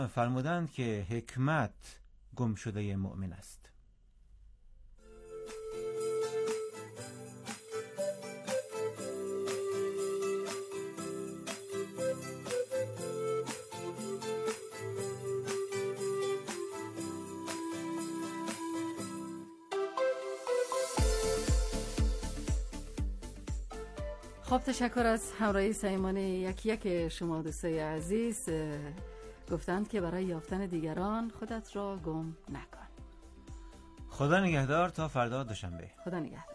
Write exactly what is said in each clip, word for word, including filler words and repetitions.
فرمودند که حکمت گم شده مؤمن است. خب تشکر از همراهی صمیمانه یکی یک شما دوستای عزیز. گفتند که برای یافتن دیگران خودت را گم نکن. خدا نگهدار تا فردا دوشنبه. خدا نگهدار.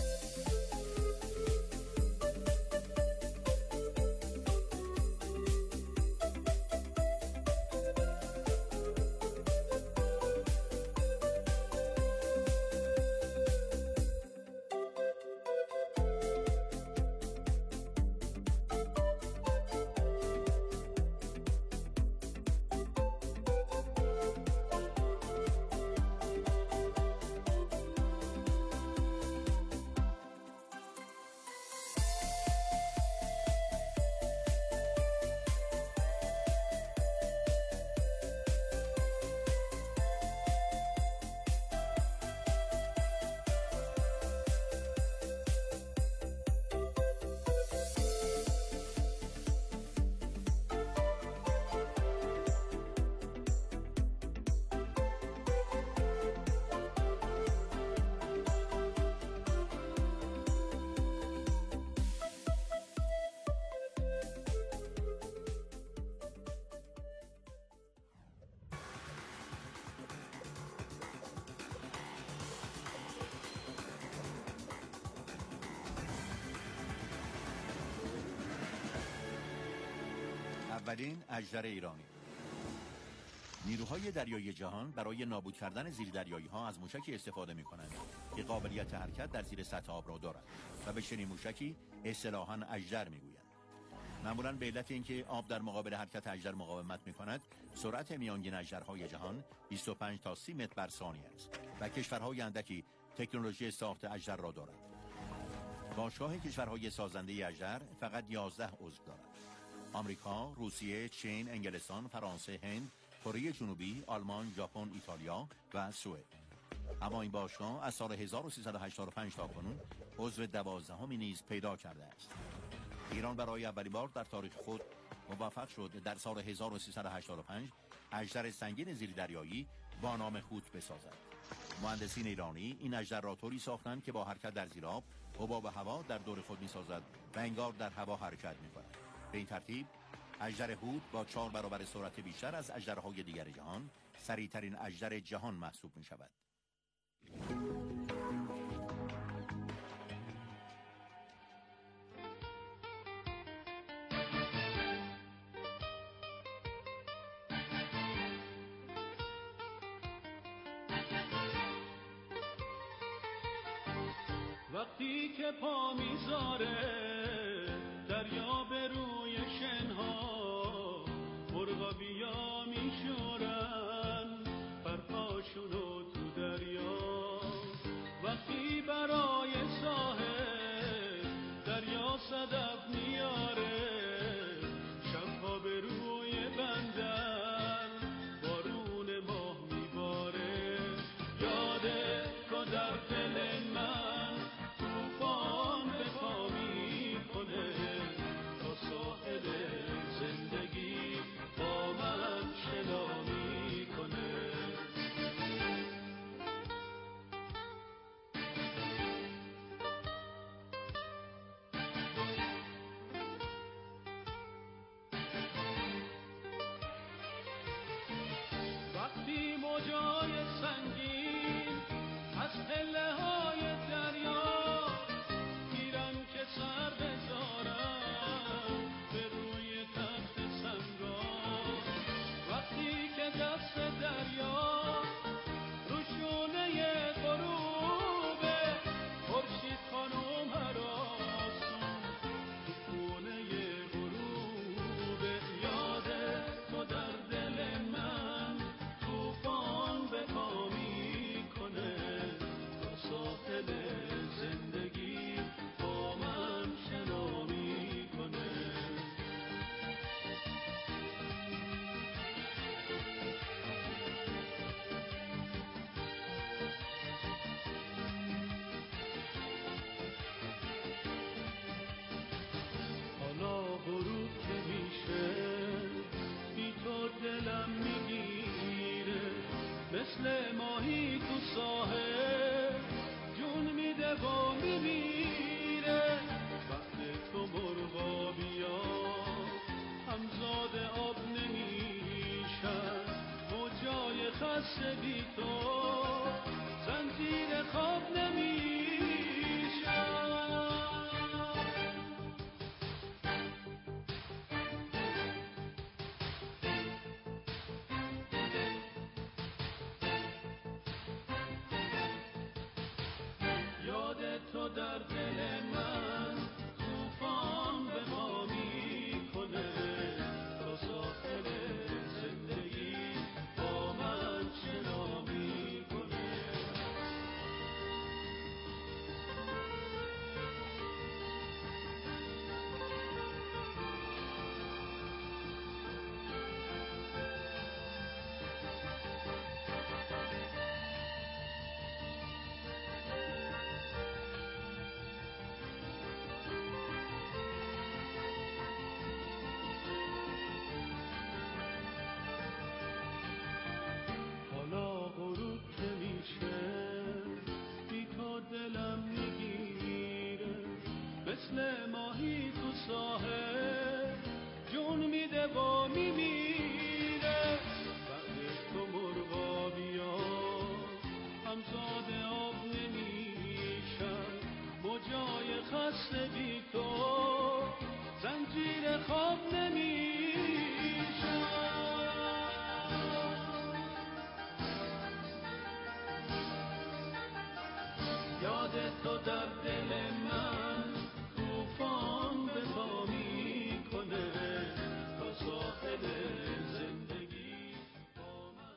اولین اژدر ایرانی. نیروهای دریایی جهان برای نابود کردن زیردریایی‌ها از موشکی استفاده می‌کنند که قابلیت حرکت در زیر سطح آب را دارد و به چنین موشکی اصطلاحاً اژدر می‌گویند. معمولاً به علت اینکه آب در مقابل حرکت اژدر مقاومت می‌کند، سرعت میانگین اژدرهای جهان بیست و پنج تا سی متر بر ثانیه است و کشورهای اندکی تکنولوژی ساخت اژدر را دارند. باشگاه کشورهای سازنده اژدر فقط یازده عضو دارد. آمریکا، روسیه، چین، انگلستان، فرانسه، هند، کره جنوبی، آلمان، ژاپن، ایتالیا و سوئد. اما این باشگاه از سال هزار و سیصد و هشتاد و پنج تا کنون عضو دوازدهمی نیز پیدا کرده است. ایران برای اولین بار در تاریخ خود موفق شد در سال هزار و سیصد و هشتاد و پنج اژدر سنگین زیردریایی با نام هوت بسازد. مهندسین ایرانی این اژدر را طوری ساختند که با حرکت در زیر آب حباب هوا در دور خود می‌سازد و انگار در هوا حرکت می‌کند. به این ترتیب اژدر هوت با چهار برابر سرعت بیشتر از اژدرهای دیگر جهان سریع‌ترین اژدر جهان محسوب می‌شود. وقتی که پا میذاره دریا به روی شنها، مرغا بیا میشورن پرپاشونو تو دریا. وقتی برای ساحل دریا صدف میاره، شبها به روی بندر بارون ماه میباره. یاده که در دل من توفان به پا میکنه، خسته بی تو زنجیر خواب نمیشم. یاد تو در دل من طوفان به ما میکنه، تا ساحل زندگی با من شنا میکنه. دلم میگیره مثل ماهی تو ساحل جون میده و میمیره. بعد تو مرغابیا همزاد آب نمیشن، موجای خسته بی تو زنجیر خواب نمیشن. یاد تو در دل من طوفان به پا میکنه، تا ساحل زندگی با من.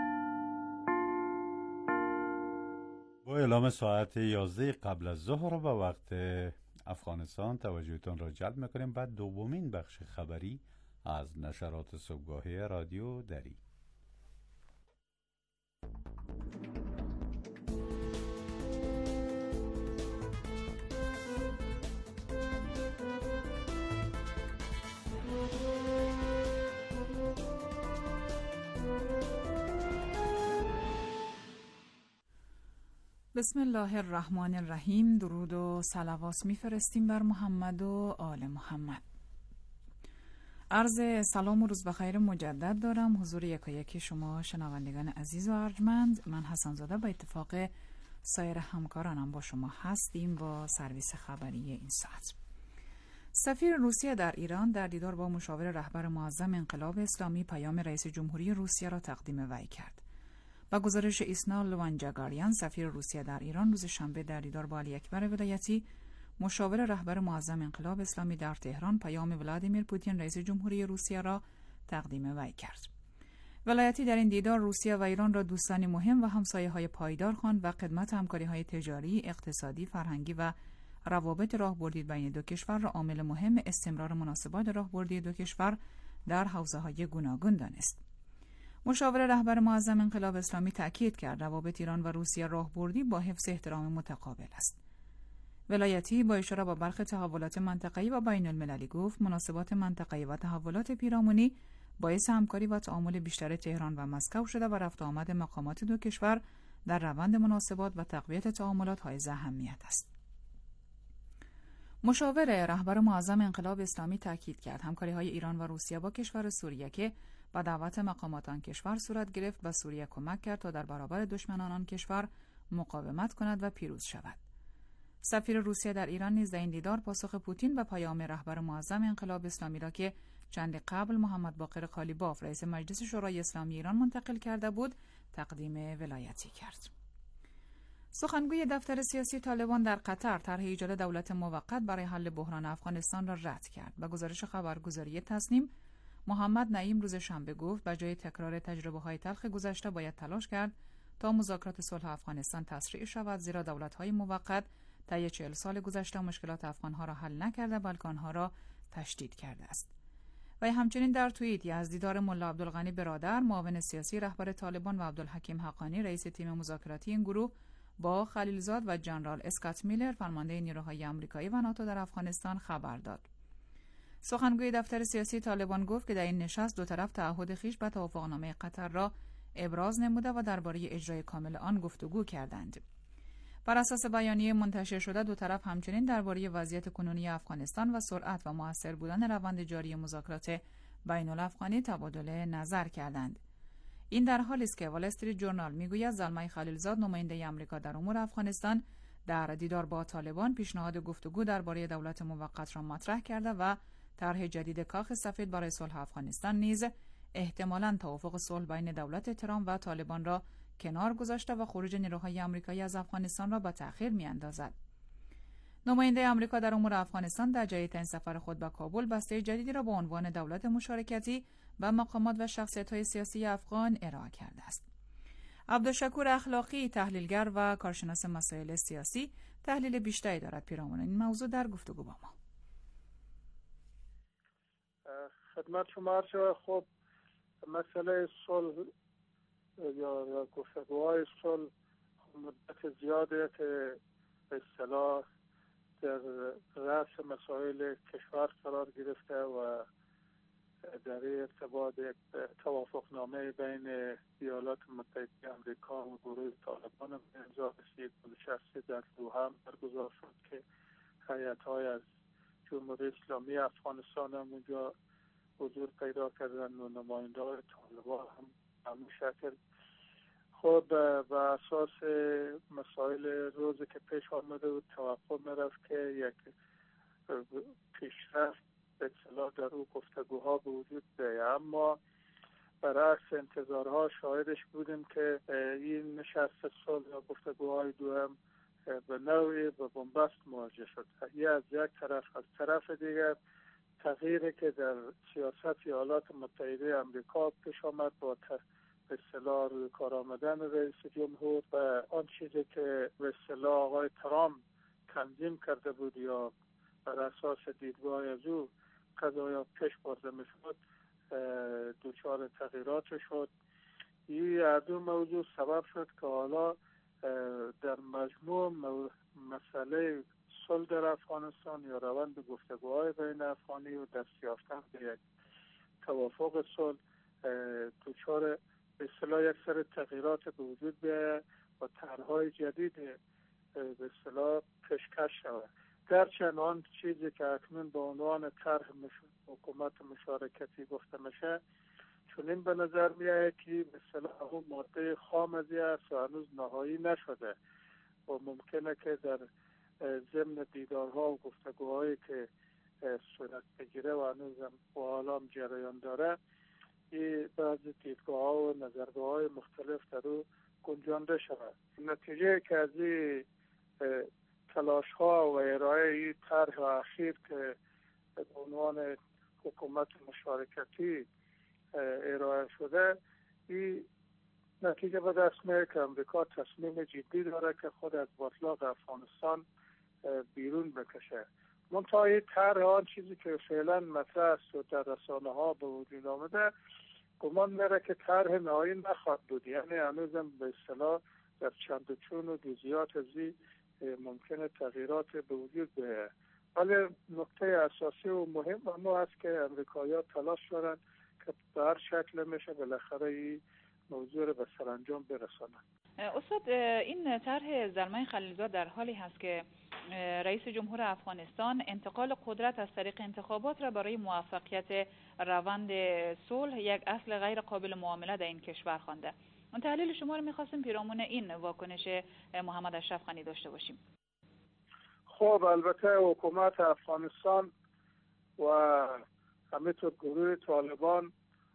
با اعلام ساعت یازده قبل از ظهر با وقت افغانستان توجهتون را جلب میکنیم. بعد دومین بخش خبری از نشرات صبحگاهی رادیو دری. بسم الله الرحمن الرحیم. درود و صلوات میفرستیم بر محمد و آل محمد. عرض سلام و روز بخیر مجدد دارم حضور یکایک شما شنوندگان عزیز و ارجمند. من حسن زاده با اتفاق سایر همکارانم با شما هستیم با سرویس خبری این ساعت. سفیر روسیه در ایران در دیدار با مشاور رهبر معظم انقلاب اسلامی پیام رئیس جمهوری روسیه را تقدیم وی کرد. با گزارش ایسنا لوانجاگاریان، سفیر روسیه در ایران روز شنبه در دیدار با علی اکبر ولایتی مشاور رهبر معظم انقلاب اسلامی در تهران پیام ولادیمیر پوتین رئیس جمهوری روسیه را تقدیم وی کرد. ولایتی در این دیدار روسیه و ایران را دوستانی مهم و همسایه‌های پایدار خواند و خدمت همکاری‌های تجاری، اقتصادی، فرهنگی و روابط راهبردی بین دو کشور را عامل مهم استمرار مناسبات راهبردی دو کشور در حوزه‌های گوناگون دانست. مشاور رهبر معظم انقلاب اسلامی تأکید کرد روابط ایران و روسیه راهبردی با حفظ احترام متقابل است. ولایتی با اشاره به برخی تحولات منطقه‌ای و بین المللی گفت مناسبات منطقه‌ای و تحولات پیرامونی باعث همکاری و تعامل بیشتر تهران و مسکو شده و رفت و آمد مقامات دو کشور در روند مناسبات و تقویت تعاملات حائز اهمیت است. مشاور رهبر معظم انقلاب اسلامی تاکید کرد همکاری‌های ایران و روسیه با کشور سوریه که با دعوت مقامات آن کشور صورت گرفت به سوریه کمک کرد تا در برابر دشمنان آن کشور مقاومت کند و پیروز شود. سفیر روسیه در ایران نیز در این دیدار پاسخ پوتین به پیام رهبر معظم انقلاب اسلامی را که چند قبل محمد باقر قالیباف رئیس مجلس شورای اسلامی ایران منتقل کرده بود تقدیم ولایتی کرد. سخنگوی دفتر سیاسی طالبان در قطر طرح ایجاد دولت موقت برای حل بحران افغانستان را رد کرد. با گزارش خبرگزاری تصنیم، محمد نعیم روز شنبه گفت به جای تکرار تجربه‌های تلخ گذشته باید تلاش کرد تا مذاکرات صلح افغانستان تسریع شود، زیرا دولت‌های موقت طی چهل سال گذشته مشکلات افغان‌ها را حل نکرده بلکه آنها را تشدید کرده است. و همچنین در توییتی از دیدار ملا عبدالغنی برادر معاون سیاسی رهبر طالبان و عبدالحکیم حقانی رئیس تیم مذاکراتی این گروه با خلیلزاد و جنرال اسکات میلر فرمانده نیروهای آمریکایی و ناتو در افغانستان خبر داد. سخنگوی دفتر سیاسی طالبان گفت که در این نشست دو طرف تعهد خویش به توافقنامه قطر را ابراز نموده و درباره اجرای کامل آن گفتگو کردند. بر اساس بیانیه منتشر شده دو طرف همچنین درباره وضعیت کنونی افغانستان و سرعت و مؤثر بودن روند جاری مذاکرات بین الافغانی تبادل نظر کردند. این در حالی است که وال استریت جورنال میگوید زلمه خلیلزاد نماینده آمریکا در امور افغانستان در دیدار با طالبان پیشنهاد گفتگو درباره دولت موقت را مطرح کرده و طرح جدید کاخ سفید برای صلح افغانستان نیز احتمالاً توافق صلح بین دولت ترامپ و طالبان را کنار گذاشته و خروج نیروهای آمریکایی از افغانستان را به تأخیر می‌اندازد. نماینده آمریکا در امور افغانستان در جدیدترین سفر خود به کابل بسته جدیدی را با عنوان دولت مشارکتی و مقامات و شخصیت‌های سیاسی افغان ارائه کرده است. عبدالشکور اخلاقی، تحلیلگر و کارشناس مسائل سیاسی، تحلیل بیشتری دارد پیرامون این موضوع در گفتگو با ما. خدمت شما عرض. خب مسئله صلح یا, یا گفتگوهای صلح مدت زیاده که به اصطلاح در رأس مسائل کشور قرار گرفته و در ارتباط یک توافقنامه بین ایالات متحده آمریکا و گروه طالبان امضا رسید. نشست در دوحه برگزار شد که هیئت‌های از جمهوری اسلامی افغانستان هم اونجا حضور پیدا کردن و نماینده‌های طالبان هم همین شکل. خب به اساس مسائل روزی که پیش آمده بود توقع می‌رفت که یک پیشرفت به اصطلاح در او گفتگوها به وجود بیاید، اما برعکس انتظارها شاهدش بودیم که این نشست صلح یا گفتگوهای دوم به نوعی به بنبست مواجه شد. یه از یک طرف، از طرف دیگر تغییری که در سیاست ایالات متحده آمریکا پیش آمد با به اصطلاح روی کار آمدن رئیس جمهور و آن چیزی که به اصطلاح آقای ترامپ تنظیم کرده بود یا بر اساس دیدگاه از او قضایا پیش برده میشد دچار تغییرات شد. این هر دو موضوع سبب شد که حالا در مجموع مسئله صلح در افغانستان یا روند گفتگوهای بین افغانی و دست یافتن به یک توافق صلح دچار به اصطلاح یک سری تغییرات به وجود بیاید و طرح‌های جدید به اصطلاح پیشکش شود. گرچه آن چیزی که اکنون به عنوان طرح حکومت مشارکتی گفته میشه چون این به نظر میاد که به اصطلاح اون ماده خام ازی است و هنوز نهایی نشده و ممکنه که در ضمن دیدارها و گفتگوهایی که صورت بگیره و هنوز هم با حالا هم جریان داره این بعضی دیدگاه ها و نظرگاه های مختلف در او گنجانده شود. نتیجه که از این تلاش ها و ارائه این طرح اخیر که به عنوان حکومت مشارکتی ارائه شده این نتیجه به دست میاره که امریکا تصمیم جدی داره که خود از باطلاق افغانستان بیرون بکشه. منتها این طرح آن چیزی که فعلا مطرح است و در رسانه ها به وجود آمده گمان میره که طرح نهایی نخواهد بود، یعنی هنوزم به اصطلاح در چند و چون و جزئیات ازی ممکنه تغییرات به وجود بیاید. ولی نکته اساسی و مهم اما است که امریکایی‌ها تلاش دارن که به هر شکل میشه بالاخره این موضوع رو به سرانجام برسانند. استاد، این طرح زلمه خلیلزاد در حالی هست که رئیس جمهور افغانستان انتقال قدرت از طریق انتخابات را برای موفقیت روند صلح یک اصل غیر قابل معامله در این کشور خوانده. اون تحلیل شما رو می‌خواستیم پیرامون این واکنش محمد اشرف غنی داشته باشیم. خب البته حکومت افغانستان و همینطور گروه طالبان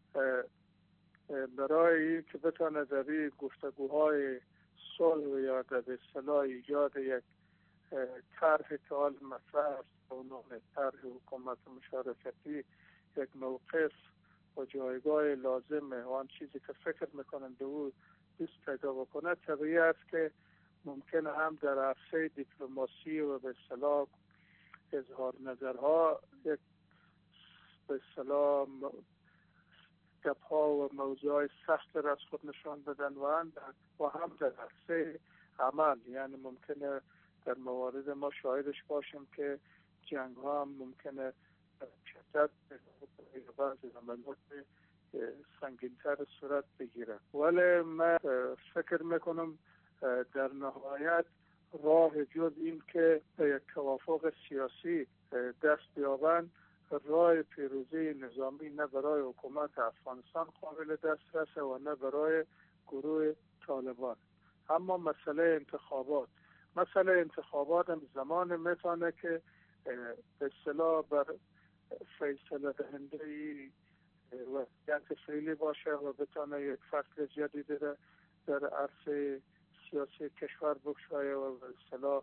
برای این که بتونه در این گفتگوهای صلح یا در اصطلاح ایجاد یک طرح که حال مطرح است به عنوان طرح حکومت مشارکتی یک موقف و جایگاه لازمه و آن چیزی که فکر میکنن به او دوست پیدا بکنه طبیعی است که ممکنه هم در عرصه دیپلماسی و به اصطلاح اظهار نظرها یک به اصطلاح گپ‌ها و موضوعات سخت را از خود نشان بدن و هم و هم در عرصه عمل، یعنی ممکنه در موارد ما شاهدش باشیم که جنگ ها هم ممکنه شدت به بعضی عملیات سنگین‌تر صورت بگیره. ولی من فکر میکنم در نهایت راه جز این که یک توافق سیاسی دست بیابند راه پیروزی نظامی نه برای حکومت افغانستان قابل دسترس و نه برای گروه طالبان. اما مسئله انتخابات مسئله انتخابات هم زمان میتونه که به اصطلاح بر فیصله دهنده وضعیت فعلی باشه و بتونه یک فصل جدیدی در عرصه سیاسی کشور بگشایه و به اصطلاح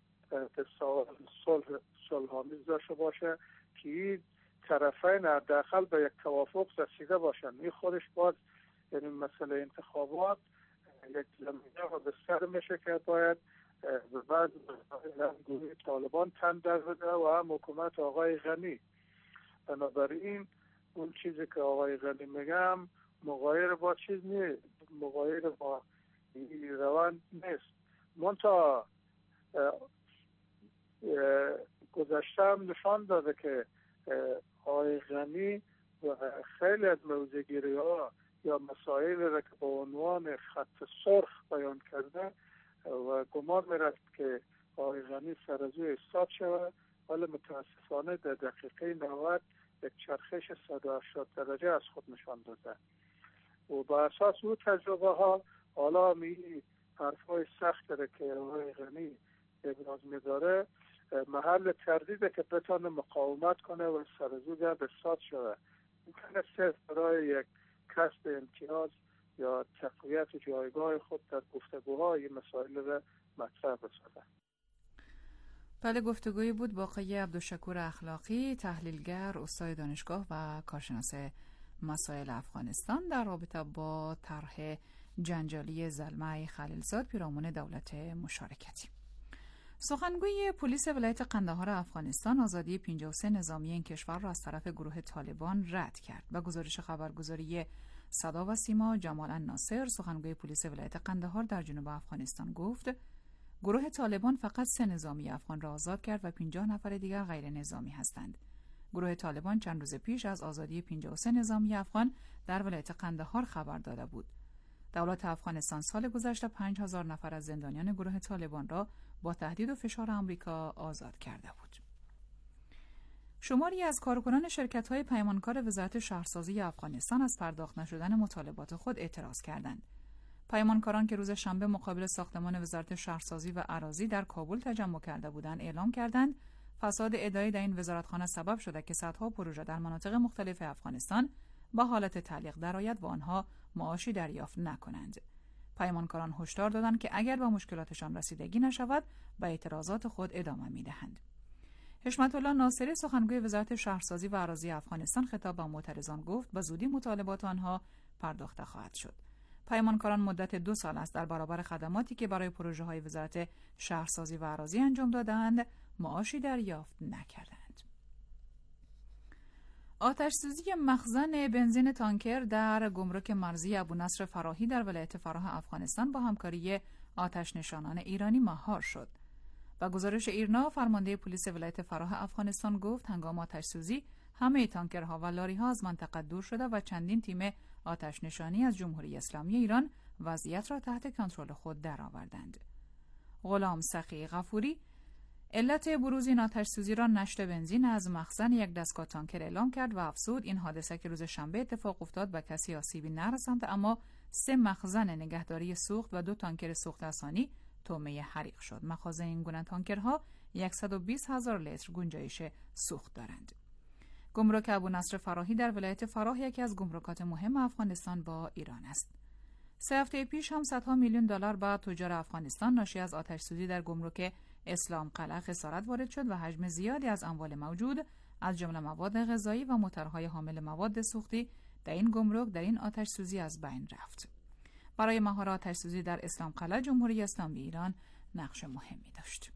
صلح صلح‌آمیز داشته باشه که این طرفین حداقل به یک توافق رسیده باشن. این خودش باز یعنی مسئله انتخابات یک زمینه و بستر میشه که باید به بعد گروه طالبان تن در بده و هم حکومت آقای غنی. بنابراین اون چیزی که آقای غنی میگم مغایر با چیز نیست، مغایر با روان نیست. منتها گذشته هم نشان داده که آقای غنی و خیلی از موضع‌گیری ها یا مسائل را که با عنوان خط سرخ بیان کرده و گمان می‌رفت که آقای غنی سر از او ایستاد شود، ولی متاسفانه در دقیقه نود یک چرخش صد و هشتاد درجه از خود نشان داده و با اساس او تجربه ها حالا می حرفای سخت را که آقای غنی ابراز می‌داره محل تردیده که بتونه مقاومت کنه و سر از او گرد ایستاد شود. ممکنه صرف برای یک کسب امتیاز یا تقویت جایگاه خود در گفتگوها این مسائل را مطرح بسازه. بله، گفتگویی بود با آقای عبدالشکور اخلاقی، تحلیلگر، استاد دانشگاه و کارشناس مسائل افغانستان در رابطه با طرح جنجالی زلمه خلیلزاد پیرامون دولت مشارکتی. سخنگوی پلیس ولایت قندهار افغانستان آزادی پنجاه و سه نظامی این کشور را از طرف گروه طالبان رد کرد. و گزارش خبرگزاری صدا و سیما جمال الناصر، سخنگوی پلیس ولایت قندهار در جنوب افغانستان گفت گروه طالبان فقط سه نظامی افغان را آزاد کرد و پنجاه نفر دیگر غیر نظامی هستند. گروه طالبان چند روز پیش از آزادی پنجاه و سه نظامی افغان در ولایت قندهار خبر داده بود. دولت افغانستان سال گذشته پنج هزار نفر از زندانیان گروه طالبان را با تهدید و فشار آمریکا آزاد کرده بود. شماری از کارکنان شرکت‌های پیمانکار وزارت شهرسازی افغانستان از پرداخت نشدن مطالبات خود اعتراض کردند. پیمانکاران که روز شنبه مقابل ساختمان وزارت شهرسازی و اراضی در کابل تجمع کرده بودند اعلام کردند فساد اداری در این وزارتخانه سبب شده که صدها پروژه در مناطق مختلف افغانستان با حالت تعلیق درآید و آنها معاشی دریافت نکنند. پیمانکاران هشدار دادند که اگر به مشکلاتشان رسیدگی نشود به اعتراضات خود ادامه می‌دهند. حشمت الله ناصری، سخنگوی وزارت شهرسازی و اراضی افغانستان، خطاب به معترضان گفت به زودی مطالبات آنها پرداخته خواهد شد. پیمانکاران مدت دو سال است در برابر خدماتی که برای پروژه‌های وزارت شهرسازی و اراضی انجام دادند معاشی دریافت نکردند. آتش‌سوزی مخزن بنزین تانکر در گمرک مرزی ابونصر فراهی در ولایت فراه افغانستان با همکاری آتش‌نشانان ایرانی مهار شد. و گزارش ایرنا، فرمانده پلیس ولایت فراه افغانستان گفت هنگام آتش‌سوزی همه تانکرها و لاری‌ها از منطقه دور شده و چندین تیم آتش‌نشانی از جمهوری اسلامی ایران وضعیت را تحت کنترل خود درآوردند. غلام سخی غفوری علت بروز این آتش‌سوزی را نشت بنزین از مخزن یک دستگاه تانکر اعلام کرد و افزود این حادثه که روز شنبه اتفاق افتاد به کسی آسیبی نرساند، اما سه مخزن نگهداری سوخت و دو تانکر سوخت ثانی تومه حریق شد. مخازن این گونه تانکرها صد و بیست هزار لیتر گنجایش سوخت دارند. گمرک ابونصر فراهی در ولایت فراه یکی از گمرکات مهم افغانستان با ایران است. سه هفته پیش هم صدها میلیون دلار به تجار افغانستان ناشی از آتش‌سوزی در گمرک اسلام قلعه خسارت وارد شد و حجم زیادی از اموال موجود از جمله مواد غذایی و موتورهای حامل مواد سوختی در این گمرک در این آتش‌سوزی از بین رفت. برای مهار آتش‌سوزی در اسلام قلعه جمهوری اسلامی ایران نقش مهمی داشت.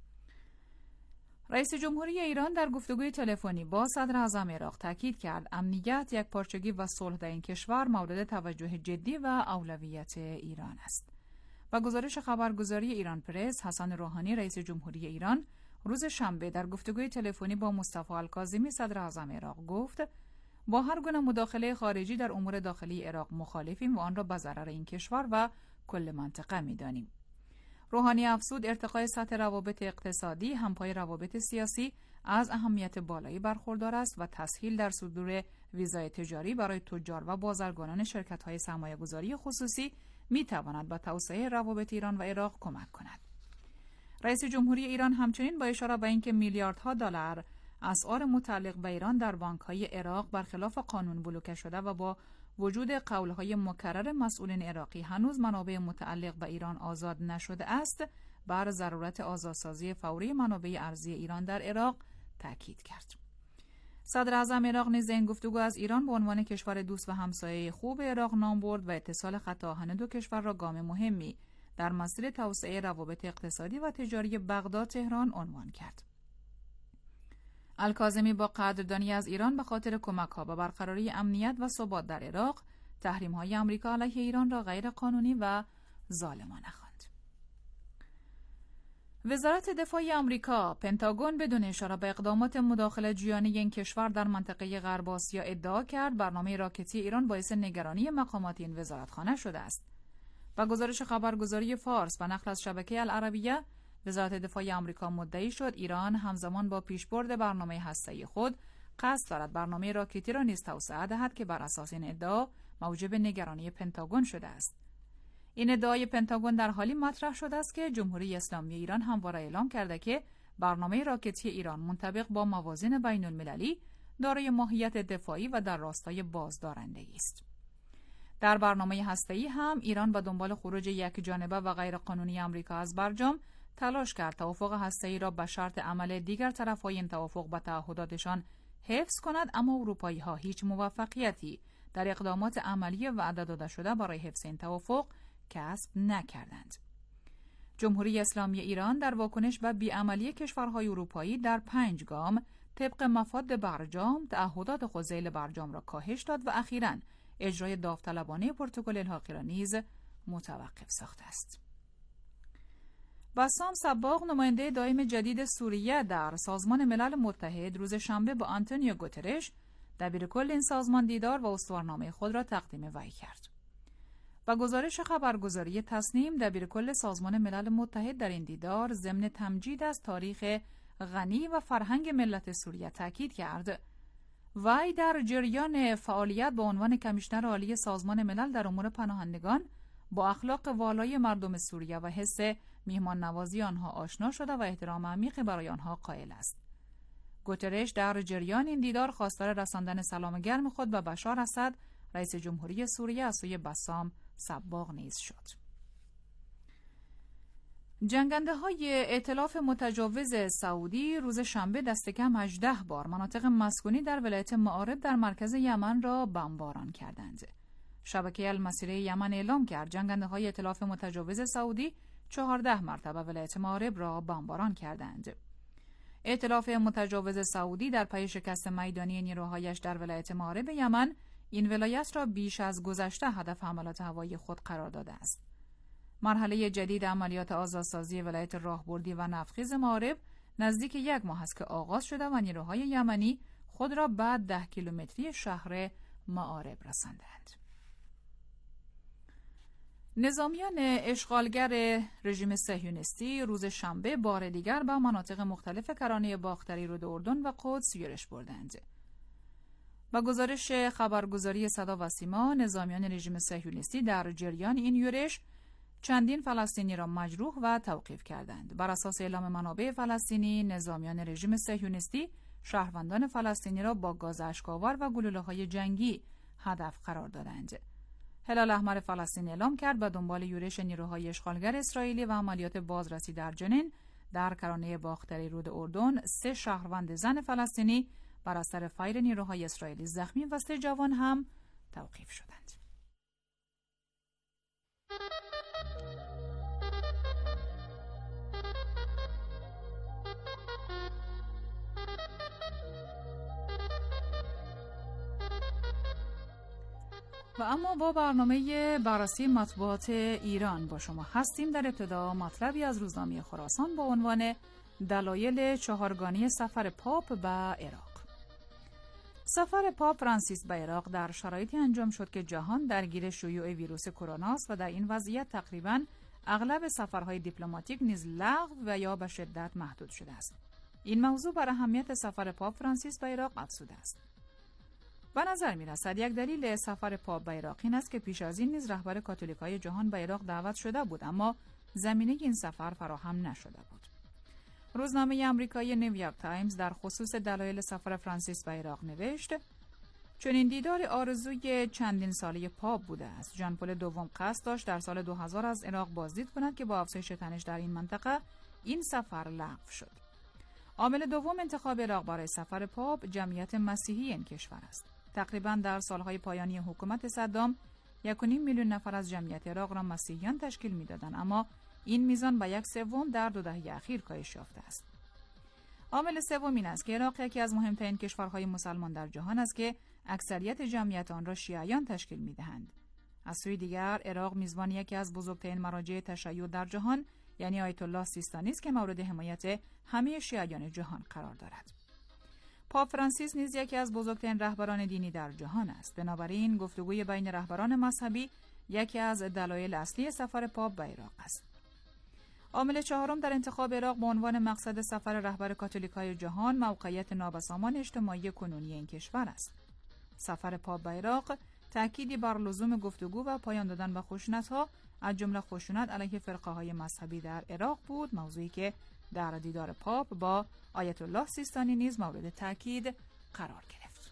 رئیس جمهوری ایران در گفتگوی تلفنی با صدر اعظم عراق تاکید کرد امنیت، یکپارچگی و صلح در این کشور مورد توجه جدی و اولویت ایران است. و گزارش خبرگزاری ایران پرس، حسن روحانی رئیس جمهوری ایران روز شنبه در گفتگوی تلفنی با مصطفی الکاظمی صدر اعظم عراق گفت با هر گونه مداخله خارجی در امور داخلی عراق مخالفیم و آن را به ضرر این کشور و کل منطقه می‌دانیم. روحانی افزود ارتقای سطح روابط اقتصادی، همپای روابط سیاسی، از اهمیت بالایی برخوردار است و تسهیل در صدور ویزای تجاری برای تجار و بازرگانان شرکت‌های سرمایه‌گذاری خصوصی می‌تواند به توسعه روابط ایران و عراق کمک کند. رئیس جمهوری ایران همچنین با اشاره به اینکه میلیاردها دلار اسعار متعلق به ایران در بانک‌های عراق برخلاف قانون بلوکه شده و با وجود قول‌های مکرر مسئولین عراقی هنوز منابع متعلق به ایران آزاد نشده است، بر ضرورت آزادسازی فوری منابع ارزی ایران در عراق تاکید کرد. صدر اعظم عراق نیز این گفتگو از ایران به عنوان کشور دوست و همسایه خوب عراق نام برد و اتصال خط آهن دو کشور را گام مهمی در مسیر توسعه روابط اقتصادی و تجاری بغداد تهران عنوان کرد. الکاظمی با قدردانی از ایران به خاطر کمک‌ها به برقراری امنیت و ثبات در عراق، تحریم‌های آمریکا علیه ایران را غیر قانونی و ظالمانه خواند. وزارت دفاع آمریکا، پنتاگون بدون اشاره به اقدامات مداخله جویانه این کشور در منطقه غرب آسیا ادعا کرد برنامه راکتی ایران باعث نگرانی مقامات این وزارتخانه شده است. با گزارش خبرگزاری فارس و نقل از شبکه العربیه، وزارت دفاع آمریکا مدعی شد ایران همزمان با پیشبرد برنامه هسته‌ای خود قصد دارد برنامه راکتی را نیز توسعه دهد که بر اساس این ادعا موجب نگرانی پنتاگون شده است. این ادعای پنتاگون در حالی مطرح شده است که جمهوری اسلامی ایران همواره اعلام کرده که برنامه راکتی ایران منطبق با موازین بین المللی دارای ماهیت دفاعی و در راستای بازدارندگی است. در برنامه هسته‌ای هم ایران به دنبال خروج یک جانبه و غیرقانونی آمریکا از برجام تلاش کرد توافق هسته‌ای را به شرط عمل دیگر طرف‌های این توافق به تعهداتشان حفظ کند، اما اروپایی‌ها هیچ موفقیتی در اقدامات عملی وعده داده شده برای حفظ این توافق کسب نکردند. جمهوری اسلامی ایران در واکنش به بیعملی کشورهای اروپایی در پنج گام طبق مفاد برجام تعهدات خود ذیل برجام را کاهش داد و اخیراً اجرای داوطلبانه پروتکل الحاقی را نیز متوقف ساخته است. بسام صباغ، نماینده دائم جدید سوریه در سازمان ملل متحد، روز شنبه با آنتونیو گوترش دبیرکل این سازمان دیدار و استوارنامه خود را تقدیم وی کرد. با گزارش خبرگزاری تصنیم، دبیرکل سازمان ملل متحد در این دیدار ضمن تمجید از تاریخ غنی و فرهنگ ملت سوریه تاکید کرد. وی در جریان فعالیت به عنوان کمیشنر عالی سازمان ملل در امور پناهندگان با اخلاق والای مردم سوریه و حس میهمان نوازی آنها آشنا شده و احترام عمیق برای آنها قائل است. گوترش در جریان این دیدار خواستار رساندن سلام گرم خود به بشار اسد، رئیس جمهوری سوریه، از سوی بسام صباغ نیز شد. جنگنده های ائتلاف متجاوز سعودی روز شنبه دست کم هجده بار مناطق مسکونی در ولایت مآرب در مرکز یمن را بمباران کردند. شبکه المسیره یمن اعلام کرد جنگنده های ائتلاف متجاوز سعودی چهارده مرتبه ولایت مآرب را بمباران کردند. ائتلاف متجاوز سعودی در پی شکست میدانی نیروهایش در ولایت مآرب یمن این ولایت را بیش از گذشته هدف حملات هوایی خود قرار داده است. مرحله جدید عملیات آزادسازی ولایت راهبردی و نفتخیز مآرب نزدیک یک ماه است که آغاز شده و نیروهای یمنی خود را بعد ده کیلومتری شهر مآرب رساندند. نظامیان اشغالگر رژیم صهیونیستی روز شنبه بار دیگر به مناطق مختلف کرانه باختری رود اردن و قدس یورش بردند. با گزارش خبرگزاری صدا و سیما، نظامیان رژیم صهیونیستی در جریان این یورش چندین فلسطینی را مجروح و توقیف کردند. بر اساس اعلام منابع فلسطینی، نظامیان رژیم صهیونیستی شهروندان فلسطینی را با گاز اشک‌آور و گلوله‌های جنگی هدف قرار دادند. هلال احمر فلسطین اعلام کرد به دنبال یورش نیروهای اشغالگر اسرائیلی و عملیات بازرسی در جنین در کرانه باختری رود اردن، سه شهروند زن فلسطینی بر اثر فایر نیروهای اسرائیلی زخمی و سه جوان هم توقیف شدند. و اما با برنامه بررسی مطبوعات ایران با شما هستیم. در ابتدا مطلبی از روزنامه خراسان با عنوان دلایل چهارگانه سفر پاپ به عراق. سفر پاپ فرانسیس به عراق در شرایطی انجام شد که جهان درگیر شیوع ویروس کرونا است و در این وضعیت تقریباً اغلب سفرهای دیپلماتیک نیز لغو و یا به شدت محدود شده است. این موضوع بر اهمیت سفر پاپ فرانسیس به عراق افزوده است. به نظر می رسد یک دلیل سفر پاپ به عراق این است که پیش از این نیز رهبر کاتولیکای جهان به عراق دعوت شده بود، اما زمینه این سفر فراهم نشده بود. روزنامه آمریکایی نیویورک تایمز در خصوص دلایل سفر فرانسیس به عراق نوشت: چون این دیدار آرزوی چندین ساله پاپ بوده است. ژان پل دوم قصد داشت در سال دو هزار از عراق بازدید کند که با افزایش تنش در این منطقه این سفر لغو شد. عامل دوم انتخاب عراق برای سفر پاپ جمعیت مسیحی این کشور است. تقریباً در سالهای پایانی حکومت صدام یک و نیم میلیون نفر از جمعیت عراق را مسیحیان تشکیل میدادند، اما این میزان به یک سوم در دو دهه اخیر کاهش یافته است. عامل سوم این است که عراق یکی از مهمترین کشورهای مسلمان در جهان است که اکثریت جمعیت آن را شیعیان تشکیل میدهند. از سوی دیگر عراق میزبان یکی از بزرگترین مراجع تشیع در جهان یعنی آیت الله سیستانی است که مورد حمایت همه شیعیان جهان قرار دارد. پاپ فرانسیس نیز یکی از بزرگترین رهبران دینی در جهان است. بنابراین گفتگوی بین رهبران مذهبی یکی از دلایل اصلی سفر پاپ به عراق است. عامل چهارم در انتخاب عراق به عنوان مقصد سفر رهبر کاتولیکای جهان موقعیت نابسامان اجتماعی کنونی این کشور است. سفر پاپ به عراق تأکیدی بر لزوم گفتگو و پایان دادن به خشونت‌ها از جمله خشونت علیه فرقه‌های مذهبی در عراق بود، موضوعی که در دیدار پاپ با آیت الله سیستانی نیز مورد تأکید قرار گرفت.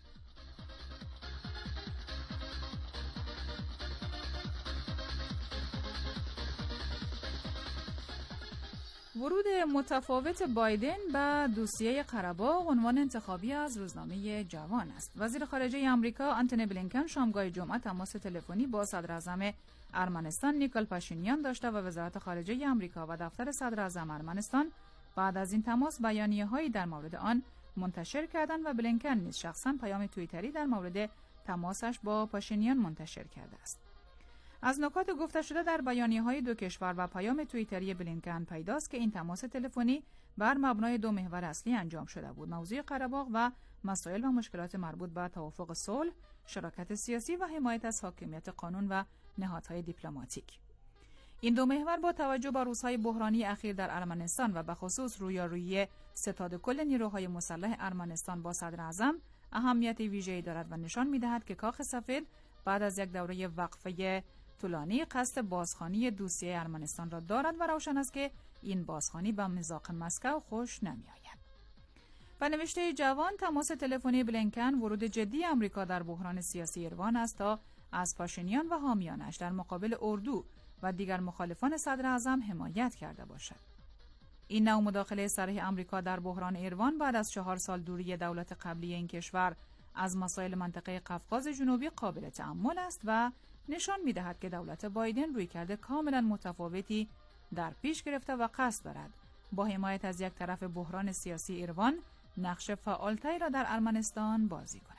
ورود متفاوت بایدن به دوسیه قره‌باغ عنوان انتخابی از روزنامه جوان است. وزیر خارجه آمریکا آنتونی بلینکن شامگاه جمعه تماس تلفنی با صدر اعظم ارمنستان نیکول پاشینیان داشته و وزارت خارجه آمریکا و دفتر صدر اعظم ارمنستان بعد از این تماس بیانیه‌هایی در مورد آن منتشر کردند و بلینکن نیز شخصا پیام توییتری در مورد تماسش با پاشینیان منتشر کرده است. از نکات گفته شده در بیانیه‌های دو کشور و پیام توییتری بلینکن پیداست که این تماس تلفنی بر مبنای دو محور اصلی انجام شده بود: موضوع قره‌باغ و مسائل و مشکلات مربوط به توافق صلح، شراکت سیاسی و حمایت از حاکمیت قانون و نهادهای دیپلماتیک. این دو محور با توجه به روزهای بحرانی اخیر در ارمنستان و به خصوص رویارویی ستاد کل نیروهای مسلح ارمنستان با صدر اعظم اهمیت ویژه‌ای دارد و نشان می‌دهد که کاخ سفید بعد از یک دوره وقفه طولانی قصد بازخوانی دوسیه ارمنستان را دارد و روشن است که این بازخوانی به مذاق مسکو خوش نمی‌آید. به نوشته جوان، تماس تلفنی بلینکن ورود جدی آمریکا در بحران سیاسی ایران است تا از پاشینیان و حامیانش در مقابل اردو و دیگر مخالفان صدر اعظم حمایت کرده باشد. این نوع مداخله صریح آمریکا در بحران ایران بعد از چهار سال دوری دولت قبلی این کشور از مسائل منطقه قفقاز جنوبی قابل تأمل است و نشان می‌دهد که دولت بایدن رویکرد کاملا متفاوتی در پیش گرفته و قصد دارد با حمایت از یک طرف بحران سیاسی ایران نقش فعالتری را در ارمنستان بازی کند.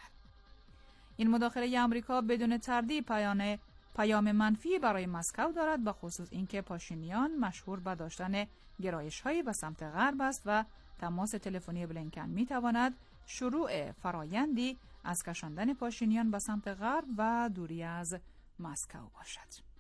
این مداخله آمریکا بدون تردید پیام پیام منفی برای مسکو دارد، به خصوص اینکه پاشینیان مشهور به داشتن گرایش‌هایی به سمت غرب است و تماس تلفنی بلینکن می‌تواند شروع فرایندی از کشاندن پاشینیان به سمت غرب و دوری از مسکو باشد.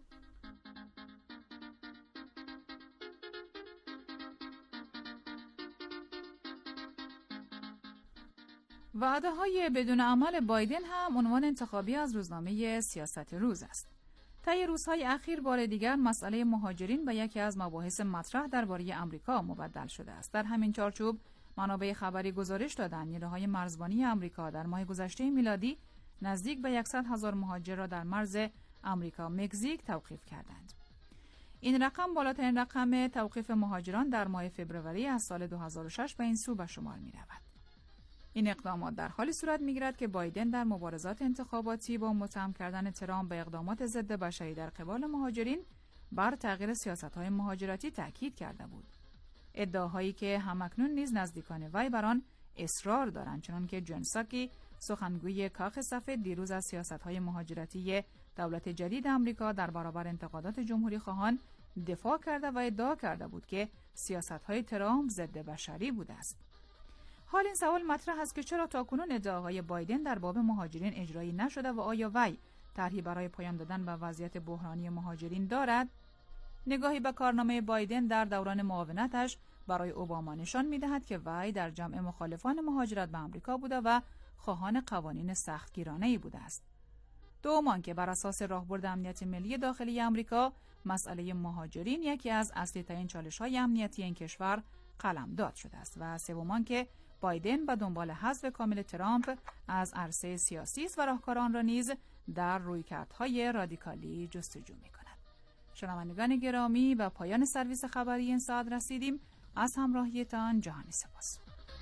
وعده‌های بدون عمل بایدن هم عنوان انتخابی از روزنامه سیاست روز است. طی روزهای اخیر بار دیگر مسئله مهاجرین به یکی از مباحث مطرح درباره آمریکا مبدل شده است. در همین چارچوب منابع خبری گزارش دادند نیروهای مرزبانی آمریکا در ماه گذشته میلادی نزدیک به صد هزار مهاجر را در مرز آمریکا مکزیک توقیف کردند. این رقم بالاترین رقم توقیف مهاجران در ماه فوریه از سال دو هزار و شش به این سو به شمار می رود. این اقدامات در حالی صورت می‌گیرد که بایدن در مبارزات انتخاباتی با متهم کردن ترامپ به اقدامات ضد بشری در قبال مهاجرین بر تغییر سیاست‌های مهاجرتی تاکید کرده بود. ادعاهایی که همکنون نیز نزدیکان وی بر آن اصرار دارند، چنانکه جان ساکی سخنگوی کاخ سفید دیروز از سیاست‌های مهاجرتی دولت جدید آمریکا در برابر انتقادات جمهوری‌خواهان دفاع کرده و ادعا کرده بود که سیاست‌های ترامپ ضد بشری بوده است. حال این سوال مطرح است که چرا تاکنون ادعاهای بایدن در باب مهاجرین اجرایی نشده و آیا وی طرحی برای پایان دادن به وضعیت بحرانی مهاجرین دارد؟ نگاهی به کارنامه بایدن در دوران معاونتش برای اوباما نشان می‌دهد که وی در جمع مخالفان مهاجرت به آمریکا بوده و خواهان قوانین سختگیرانه‌ای بوده است. دوم که بر اساس راهبرد امنیت ملی داخلی آمریکا، مسئله مهاجرین یکی از اصلی‌ترین چالش‌های امنیتی این کشور قلمداد شده است. و سوم که بایدن به دنبال حذف کامل ترامپ از عرصه سیاسی است و راهکاران را نیز در رویکردهای رادیکالی جستجو می‌کند. شنوندگان گرامی، به پایان سرویس خبری این ساعت رسیدیم. از همراهیتان جهانی سپاس.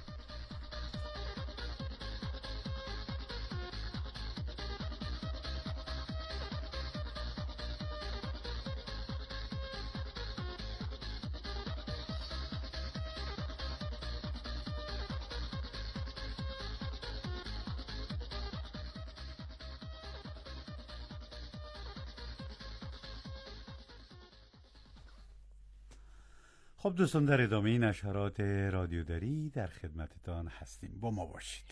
خب دوستان، در ادامه نشرات رادیو دری در خدمتتان هستیم. با ما باشید.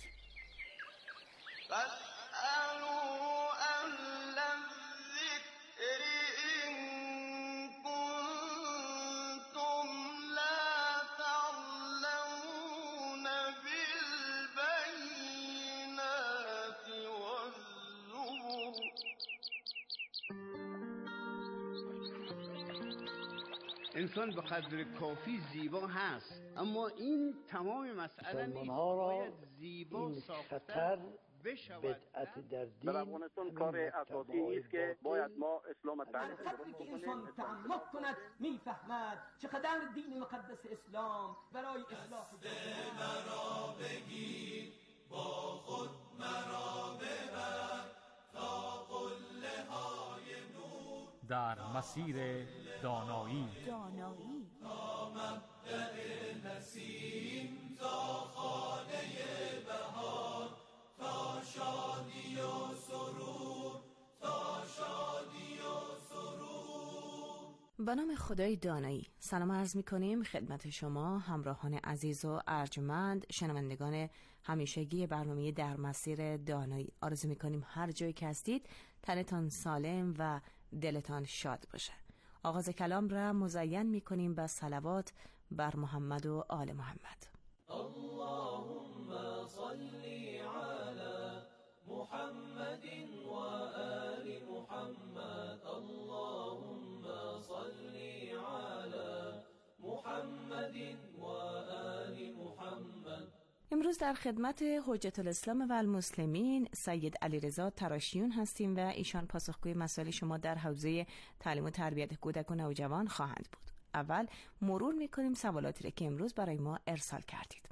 انسان به قدر کافی زیبا هست، اما این تمام مسئله نیست. باید زیبا ساختن بشود. بدعت در دین در افغانستان کار اساسی نیست که باید ما اسلام تعریف وقتی که انسان تعمق کند میفهمد چقدر دین مقدس اسلام برای اصلاح جامعه مرا بگیر، با خود مرا ببر تا قله های نور در مسیر دانایی دانایی تا مبدأ نسیم تا خانه بهار تا شادی و سرور تا شادی و سرور. به نام خدای دانایی سلام عرض می کنیم خدمت شما همراهان عزیز و ارجمند، شنوندگان همیشگی برنامه در مسیر دانایی. آرزو می کنیم هر جایی که هستید تنتان سالم و دلتان شاد باشه. آغاز کلام را مزین می کنیم به صلوات بر محمد و آل محمد. اللهم صل علی محمد و آل محمد. اللهم صل علی محمد و آل محمد. امروز در خدمت حجت الاسلام و المسلمین سید علیرضا تراشیون هستیم و ایشان پاسخگوی مسائل شما در حوزه تعلیم و تربیت کودک و نوجوان خواهند بود. اول مرور می‌کنیم سوالاتی را که امروز برای ما ارسال کردید.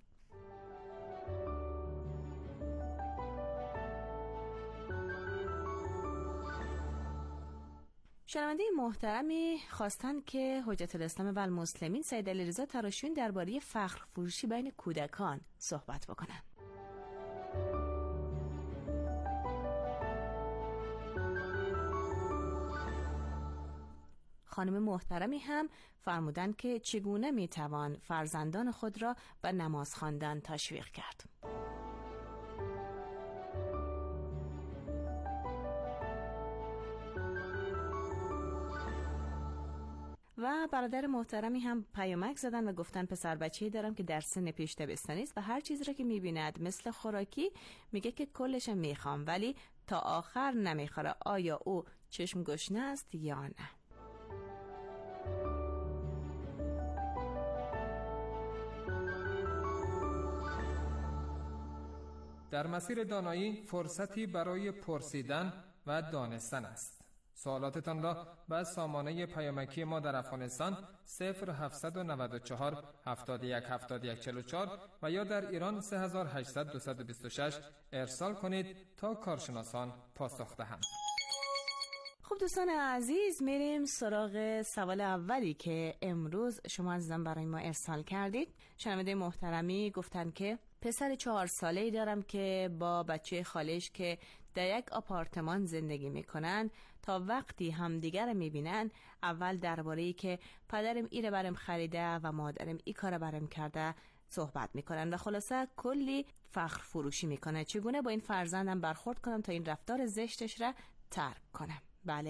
شنونده محترمی خواستند که حجت الاسلام و المسلمین سید علیرضا تراشیون درباره فخر فروشی بین کودکان صحبت بکنند. خانم محترمی هم فرمودند که چگونه میتوان فرزندان خود را به نماز خواندن تشویق کرد. و برادر محترمی هم پیامک زدن و گفتن پسر بچه‌ای دارم که در سن پیش دبستانی است و هر چیز را که می‌بیند مثل خوراکی میگه که کلش میخوام ولی تا آخر نمیخوره. آیا او چشم گشنه است یا نه؟ در مسیر دانایی فرصتی برای پرسیدن و دانستن است. سوالاتتان را به سامانه پیامکی ما در افغانستان صفر هفتصد و نود و چهار هفتاد و یک هفتاد و یک چهل و چهار و یا در ایران سه هزار و هشتصد دویست و بیست و شش ارسال کنید تا کارشناسان پاسخ دهند. خب دوستان عزیز، میریم سراغ سوال اولی که امروز شما عزیزان برای ما ارسال کردید. شنونده محترمی گفتن که پسر چهار ساله‌ای دارم که با بچه خالش که در یک آپارتمان زندگی میکنن تا وقتی همدیگر میبینن اول درباره‌ای که پدرم ایره برام خریده و مادرم ای کار برام کرده صحبت میکنن و خلاصه کلی فخر فروشی میکنه. چگونه با این فرزندم برخورد کنم تا این رفتار زشتش را ترک کنم؟ بله،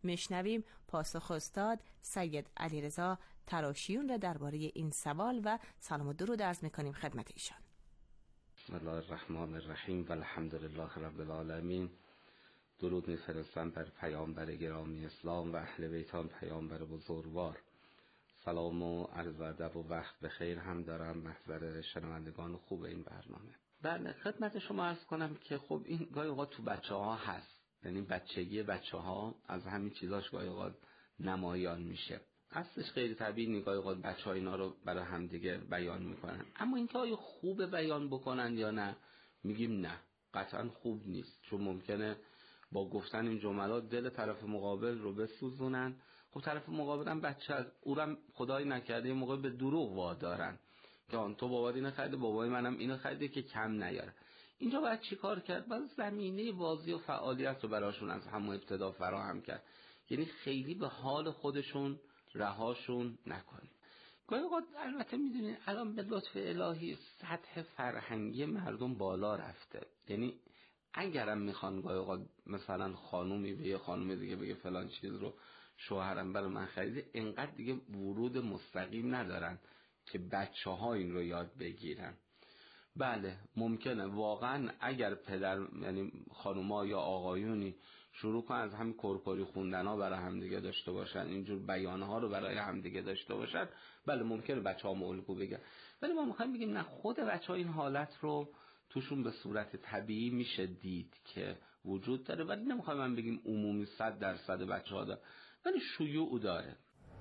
میشنویم پاسخ استاد سید علیرضا تراشیون را درباره این سوال و سلام و درود عرض میکنیم خدمت ایشان. بسم الله الرحمن الرحیم و الحمد لله رب العالمین. درود میفرستم بر پیامبر گرامی اسلام و اهل بیتان پیامبر بزرگوار. سلام و عرض ادب و وقت بخیر هم دارم محضر شنوندگان خوب این برنامه. بله خدمت شما عرض کنم که خب این گاهی اوقات تو بچه ها هست، یعنی بچگی بچه ها از همین چیزاش گاهی اوقات نمایان میشه. اصلش غیر طبیعی نیست، گاهی اوقات بچه ها اینا رو برای همدیگه بیان میکنن، اما اینکه آیا خوبه بیان بکنن یا نه، میگیم نه، قطعا خوب نیست، چون ممکنه با گفتن این جملات دل طرف مقابل رو بسوزونن. خب طرف مقابل هم بچه از او هم خدای نکرده این موقع به دروغ وادارن که آن تو بابا اینو خریده، بابای منم اینو خریده که کم نیاره. اینجا باید چی کار کرد؟ باید زمینه بازی و فعالیت رو براشون از همون ابتدا فراهم کرد، یعنی خیلی به حال خودشون رهاشون نکنیم. گاهی اوقات البته میدونین الان به لطف الهی سطح فرهنگی مردم بالا رفته، یعنی اگرم میخوان گاهی اوقات مثلا خانومی به یه خانوم دیگه بگه فلان چیز رو شوهرم برای من خریده، انقدر دیگه ورود مستقیم ندارن که بچه ها این رو یاد بگیرن. بله ممکنه واقعا اگر پدر یعنی خانوما یا آقایونی شروع کنن از همین کرکری خوندن ها برای همدیگه داشته باشن، اینجور بیان ها رو برای همدیگه داشته باشن، بله ممکنه بچه ها الگو بگن، ولی ما میخوایم بگیم نه، خود بچه ها این حالت رو توشون به صورت طبیعی میشه دید که وجود داره، ولی نمیخوایم من بگیم عمومی صد درصد بچه ها داره، ولی شیوع داره.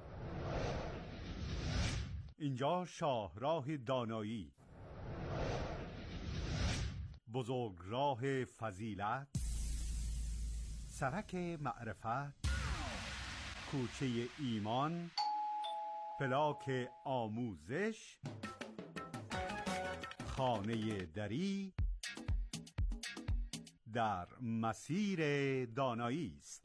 اینجا شاهراه دانایی، بزرگراه فضیلت، سرک معرفت، کوچه ایمان، فلاک آموزش، خانه دری در مسیر دانایی است.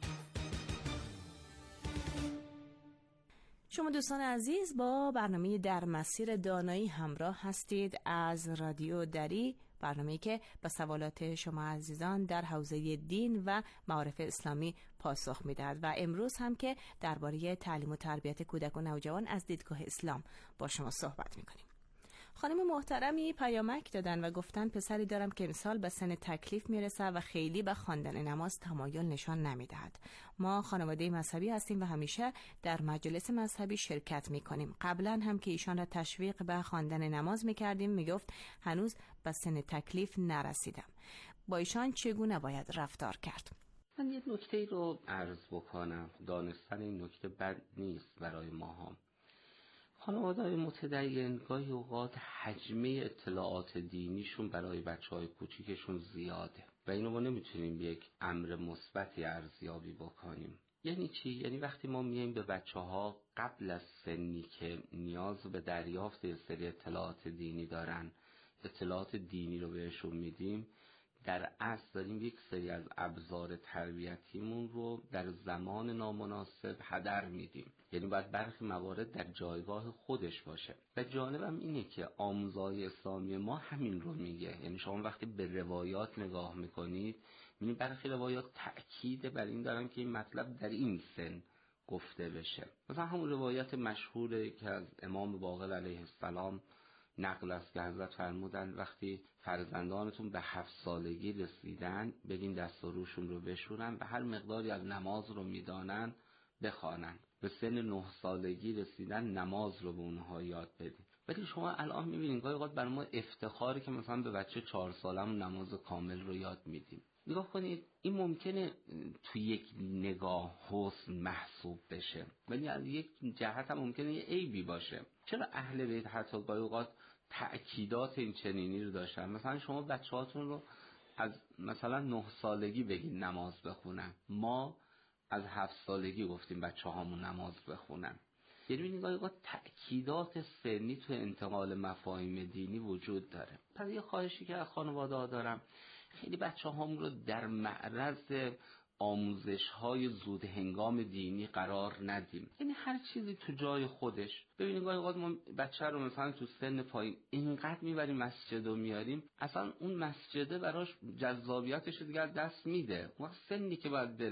شما دوستان عزیز با برنامه در مسیر دانایی همراه هستید از رادیو دری، برنامه‌ای که به سوالات شما عزیزان در حوزه دین و معارف اسلامی پاسخ می‌دهد و امروز هم که درباره تعلیم و تربیت کودک و نوجوان از دیدگاه اسلام با شما صحبت می‌کنیم. خانم محترمی پیامک دادن و گفتن پسری دارم که امسال به سن تکلیف میرسه و خیلی به خواندن نماز تمایل نشان نمیدهد. ما خانواده مذهبی هستیم و همیشه در مجلس مذهبی شرکت میکنیم. قبلا هم که ایشان را تشویق به خواندن نماز میکردیم میگفت هنوز به سن تکلیف نرسیدم. با ایشان چگونه باید رفتار کرد؟ من یه نکته رو عرض بکنم. دانستن این نکته بد نیست برای ما هم. خانواده‌های متدین گاهی اوقات حجمه اطلاعات دینیشون برای بچه‌های کوچیکشون زیاده و اینو ما نمیتونیم یک امر مثبتی ارزیابی بکنیم. یعنی چی؟ یعنی وقتی ما میایم به بچه‌ها قبل از سنی که نیاز به دریافت یه سری اطلاعات دینی دارن، اطلاعات دینی رو بهشون میدیم، در اصل داریم یک سری از ابزار تربیتیمون رو در زمان نامناسب هدر میدیم. یعنی باید برخی موارد در جایگاه خودش باشه. و جالبم اینه که آموزهای اسلامی ما همین رو میگه. یعنی شما وقتی به روایات نگاه میکنید میبینید برخی روایات تأکید بر این دارن که این مطلب در این سن گفته بشه. مثلا همون روایت مشهوره که از امام باقر علیه السلام نقل است که حضرت فرمودن وقتی فرزندانتون به هفت سالگی رسیدن بگین دست و روشون رو بشورن و هر مقداری از نماز رو میدانن بخوانن. به سن نه سالگی رسیدن نماز رو به اونها یاد بدین. ولی شما الان میبینید گاهی اوقات برای ما افتخاری که مثلا به بچه چهار سالم نماز کامل رو یاد میدیم. نگاه کنید این ممکنه توی یک نگاه حسن محسوب بشه ولی از یک جهت هم ممکنه یه عیبی باشه. چرا اهل بیت حتی گاهی اوقات تأکیدات این چنینی رو داشتن؟ مثلا شما بچه‌هاتون رو از مثلا نه سالگی بگین نماز بخونن، ما از هفت سالگی گفتیم بچه‌هامون نماز بخونن. یعنی این گاهی اوقات تأکیدات سنی تو انتقال مفاهیم دینی وجود داره. پس یه خواهشی که از خانواده‌ها دارم، خیلی بچه‌هامون رو در معرض آموزش‌های زود هنگام دینی قرار ندیم. یعنی هر چیزی تو جای خودش. ببینید گاهی اوقات ما بچه رو مثلا تو سن پایین اینقدر میبریم مسجد رو میاریم، اصلا اون مسجده براش جذابیتش دیگه دست میده. اون سنی که باید بره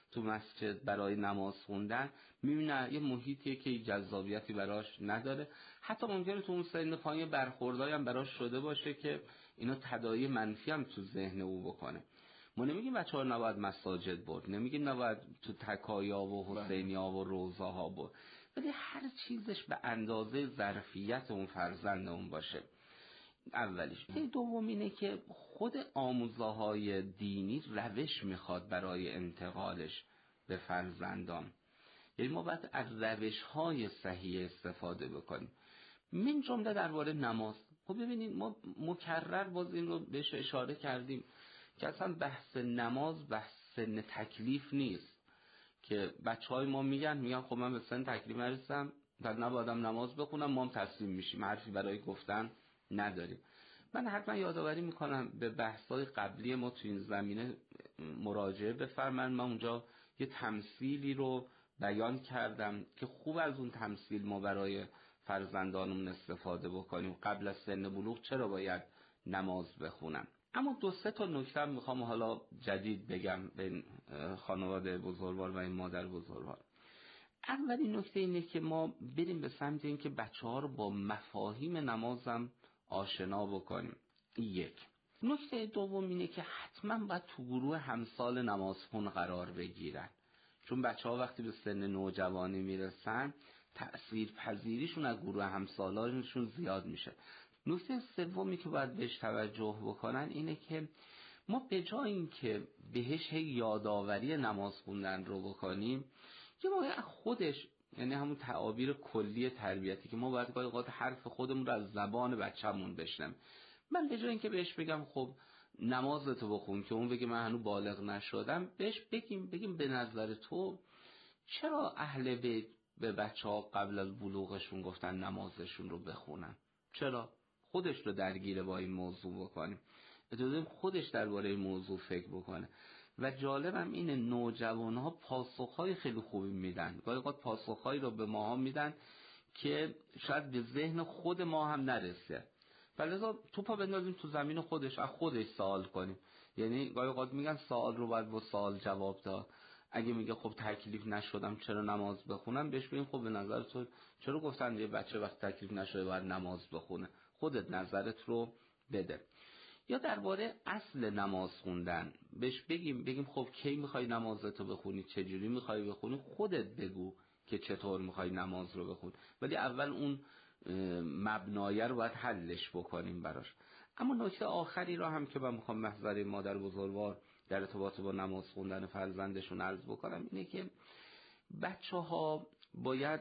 تو مسجد برای نماز خوندن، میبینه یه محیطیه که جذابیتی براش نداره. حتی ممکنه تو اون سن پایین برخوردایی هم براش شده باشه که اینا تداعی منفی هم تو ذهن او بکنه. ما نمیگیم بچه‌ها نباید مساجد برد، نمیگیم نباید تو تکایا و حسینیا و روضاها برد، ولی هر چیزش به اندازه ظرفیت اون فرزند اون باشه. اولیش. دوم اینه که خود آموزه‌های دینی روش میخواد برای انتقالش به فرزندان. یعنی ما باید از روش‌های صحیح استفاده بکنیم. من جمله درباره نماز. خب ببینید ما مکرر باز این رو بهش اشاره کردیم که اصلا بحث نماز بحث سن تکلیف نیست، که بچهای ما میگن میگن خب من به سن تکلیف نرسیدم در نبایدم نماز بخونم، ما هم تسلیم میشیم، حرفی برای گفتن نداریم. من حتما یادآوری میکنم به بحث‌های قبلی ما تو این زمینه مراجعه بفرمایید. من اونجا یه تمثیلی رو بیان کردم که خوب از اون تمثیل ما برای فرزندانمون استفاده بکنیم. قبل از سن بلوغ چرا باید نماز بخونن؟ اما دو سه تا نکته میخوام حالا جدید بگم به خانواده بزرگوار و این مادر بزرگوار. اولین نکته اینه که ما بریم به سمت این که بچه‌ها رو با مفاهیم نمازم آشنا بکنیم. یک. نکته دوم اینه که حتما باید تو گروه همسال نمازخون قرار بگیرن، چون بچه‌ها وقتی به سن نوجوانی میرسن تأثیر پذیریشون از گروه همسالانشون زیاد میشه. نکته سومی که باید بهش توجه بکنن اینه که ما به جای این که بهش یادآوری نماز خوندن رو بکنیم، یه موقع خودش، یعنی همون تعابیر کلی تربیتی که ما باید گاهی اوقات حرف خودمون رو از زبان بچه‌مون بشنویم، من به جای اینکه بهش بگم خب نمازتو بخون که اون بگه من هنوز بالغ نشدم، بهش بگیم بگیم به نظر تو چرا اهل بیت به بچه‌ها قبل از بلوغشون گفتن نمازشون رو بخونن؟ چرا؟ خودش رو درگیر با این موضوع بکنیم، اجازه خودش درباره این موضوع فکر بکنه. و جالبم اینه نوجوان‌ها پاسخ‌های خیلی خوبی میدن، گاهی اوقات پاسخ‌هایی رو به ماها میدن که شاید به ذهن خود ما هم نرسه. فلذا توپا بندازیم تو زمین خودش، از خودش سوال کنیم. یعنی گاهی اوقات میگن سوال رو باید با سوال جواب داد. اگه میگه خب تکلیف نشدم چرا نماز بخونم، بهش بگیم خب به نظر تو چرا گفتن یه بچه وقت تکلیف نشده باید نماز بخونه؟ خودت نظرت رو بده. یا درباره اصل نماز خوندن بهش بگیم بگیم خب کی میخوای نمازتو بخونی، چجوری میخوای بخونی، خودت بگو که چطور میخوای نماز رو بخون، ولی اول اون مبنایه رو باید حلش بکنیم براش. اما نکته آخری رو هم که من میخوام محضر مادر بزرگوار در ارتباط با نماز خوندن فرزندشون عرض بکنم اینه که بچه ها باید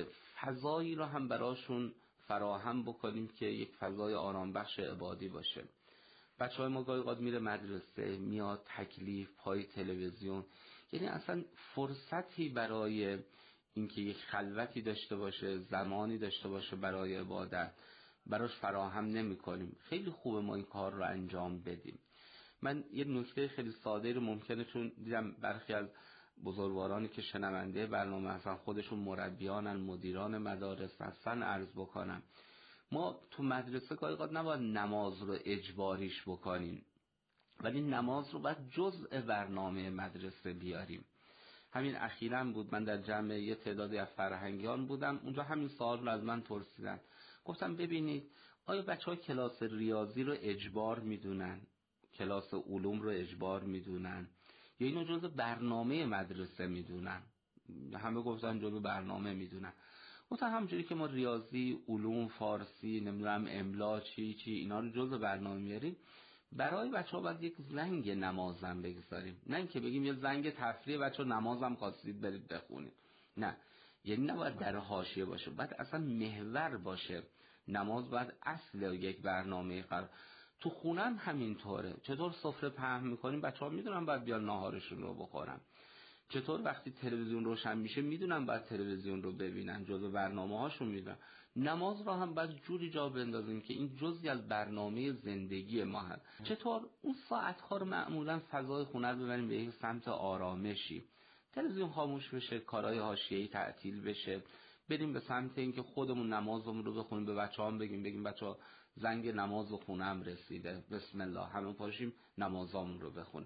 فضایی رو هم براشون فراهم بکنیم که یک فضای آرام بخش عبادی باشه. بچه های ما گاهی اوقات میره مدرسه، میاد تکلیف، پای تلویزیون، یعنی اصلا فرصتی برای اینکه یک خلوتی داشته باشه، زمانی داشته باشه برای عبادت براش فراهم نمی کنیم. خیلی خوبه ما این کار رو انجام بدیم. من یه نکته خیلی ساده رو ممکنه، چون دیدم برخی از بزرگوارانی که شنونده برنامه هستن خودشون مربیانن، مدیران مدارس هستن، عرض بکنم. ما تو مدرسه گاهی اوقات نباید نماز رو اجباریش بکنیم، ولی نماز رو باید جزء برنامه مدرسه بیاریم. همین اخیراً بود من در جمع یه تعدادی از فرهنگیان بودم، اونجا همین سوال رو از من پرسیدن. گفتم ببینید آیا بچه‌ها کلاس ریاضی رو اجبار میدونن، کلاس علوم رو اجبار میدونن، یا اینو جزء برنامه مدرسه میدونن؟ همه گفتن جزء برنامه میدونن. گفتم همونجوری که ما ریاضی، علوم، فارسی، نمیدونم املا چی چی اینا رو جزء برنامه میاریم، برای بچه‌ها باید یک زنگ نمازم بگذاریم. نه اینکه بگیم یه زنگ تفریح بچه‌ها نمازم خواستید برید بخونید، نه، یعنی نباید در حاشیه باشه، باید اصلا محور باشه. نماز باید اصل یک برنامه قرار. تو خونم همینطوره. چطور سفره پهن میکنیم بچه‌ها میدونن باید بیان ناهارشون رو بخورن. چطور وقتی تلویزیون روشن میشه میدونن باید تلویزیون رو ببینن، جزء برنامه هاشون میدونن. نماز رو هم باید جوری جا بندازیم که این جزئی از برنامه زندگی ما هست. چطور اون ساعت ها رو معمولا فضای خونه رو ببریم به یک سمت آرامشی، تلویزیون خاموش بشه، کارهای حاشیه‌ای تعطیل بشه، بریم به سمت اینکه خودمون نمازمون رو بخونیم، به بچه‌هام بگیم بگیم بچه‌ها زنگ نماز خونم رسیده، بسم الله، همون پاشیم نمازامون رو بخونیم.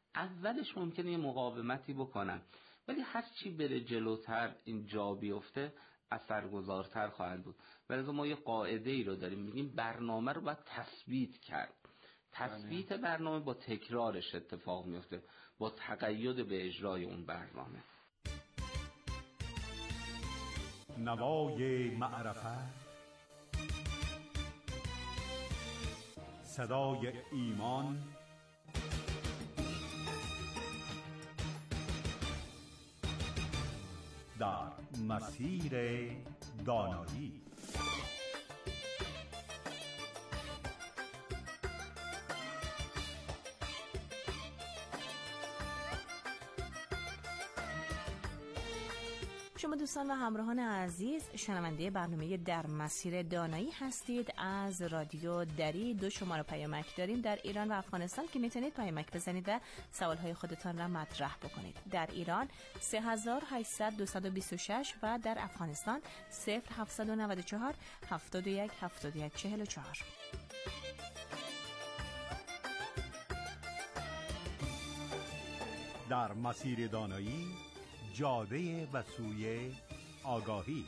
اولش ممکنه یه مقاومتی بکنن، ولی هر چی بره جلوتر این جا بیفته اثرگذارتر خواهد بود. ولی ما یه قاعده ای رو داریم، میگیم برنامه رو باید تثبیت کرد. تثبیت برنامه با تکرارش اتفاق میفته، با تقید به اجرای اون برنامه. نوای معرفت، صدای ایمان، در مسیر دانایی. شما دوستان و همراهان عزیز شنونده برنامه در مسیر دانایی هستید. از رادیو دری دو شماره پیامک داریم در ایران و افغانستان که میتونید پیامک بزنید و سوالهای خودتان را مطرح بکنید. در ایران سه هزار و هشتصد دویست و بیست و شش و در افغانستان صفر هفتصد و نود و چهار هفتاد و یک هفتاد و یک چهل و چهار. در مسیر دانایی، جاده و سوی آگاهی.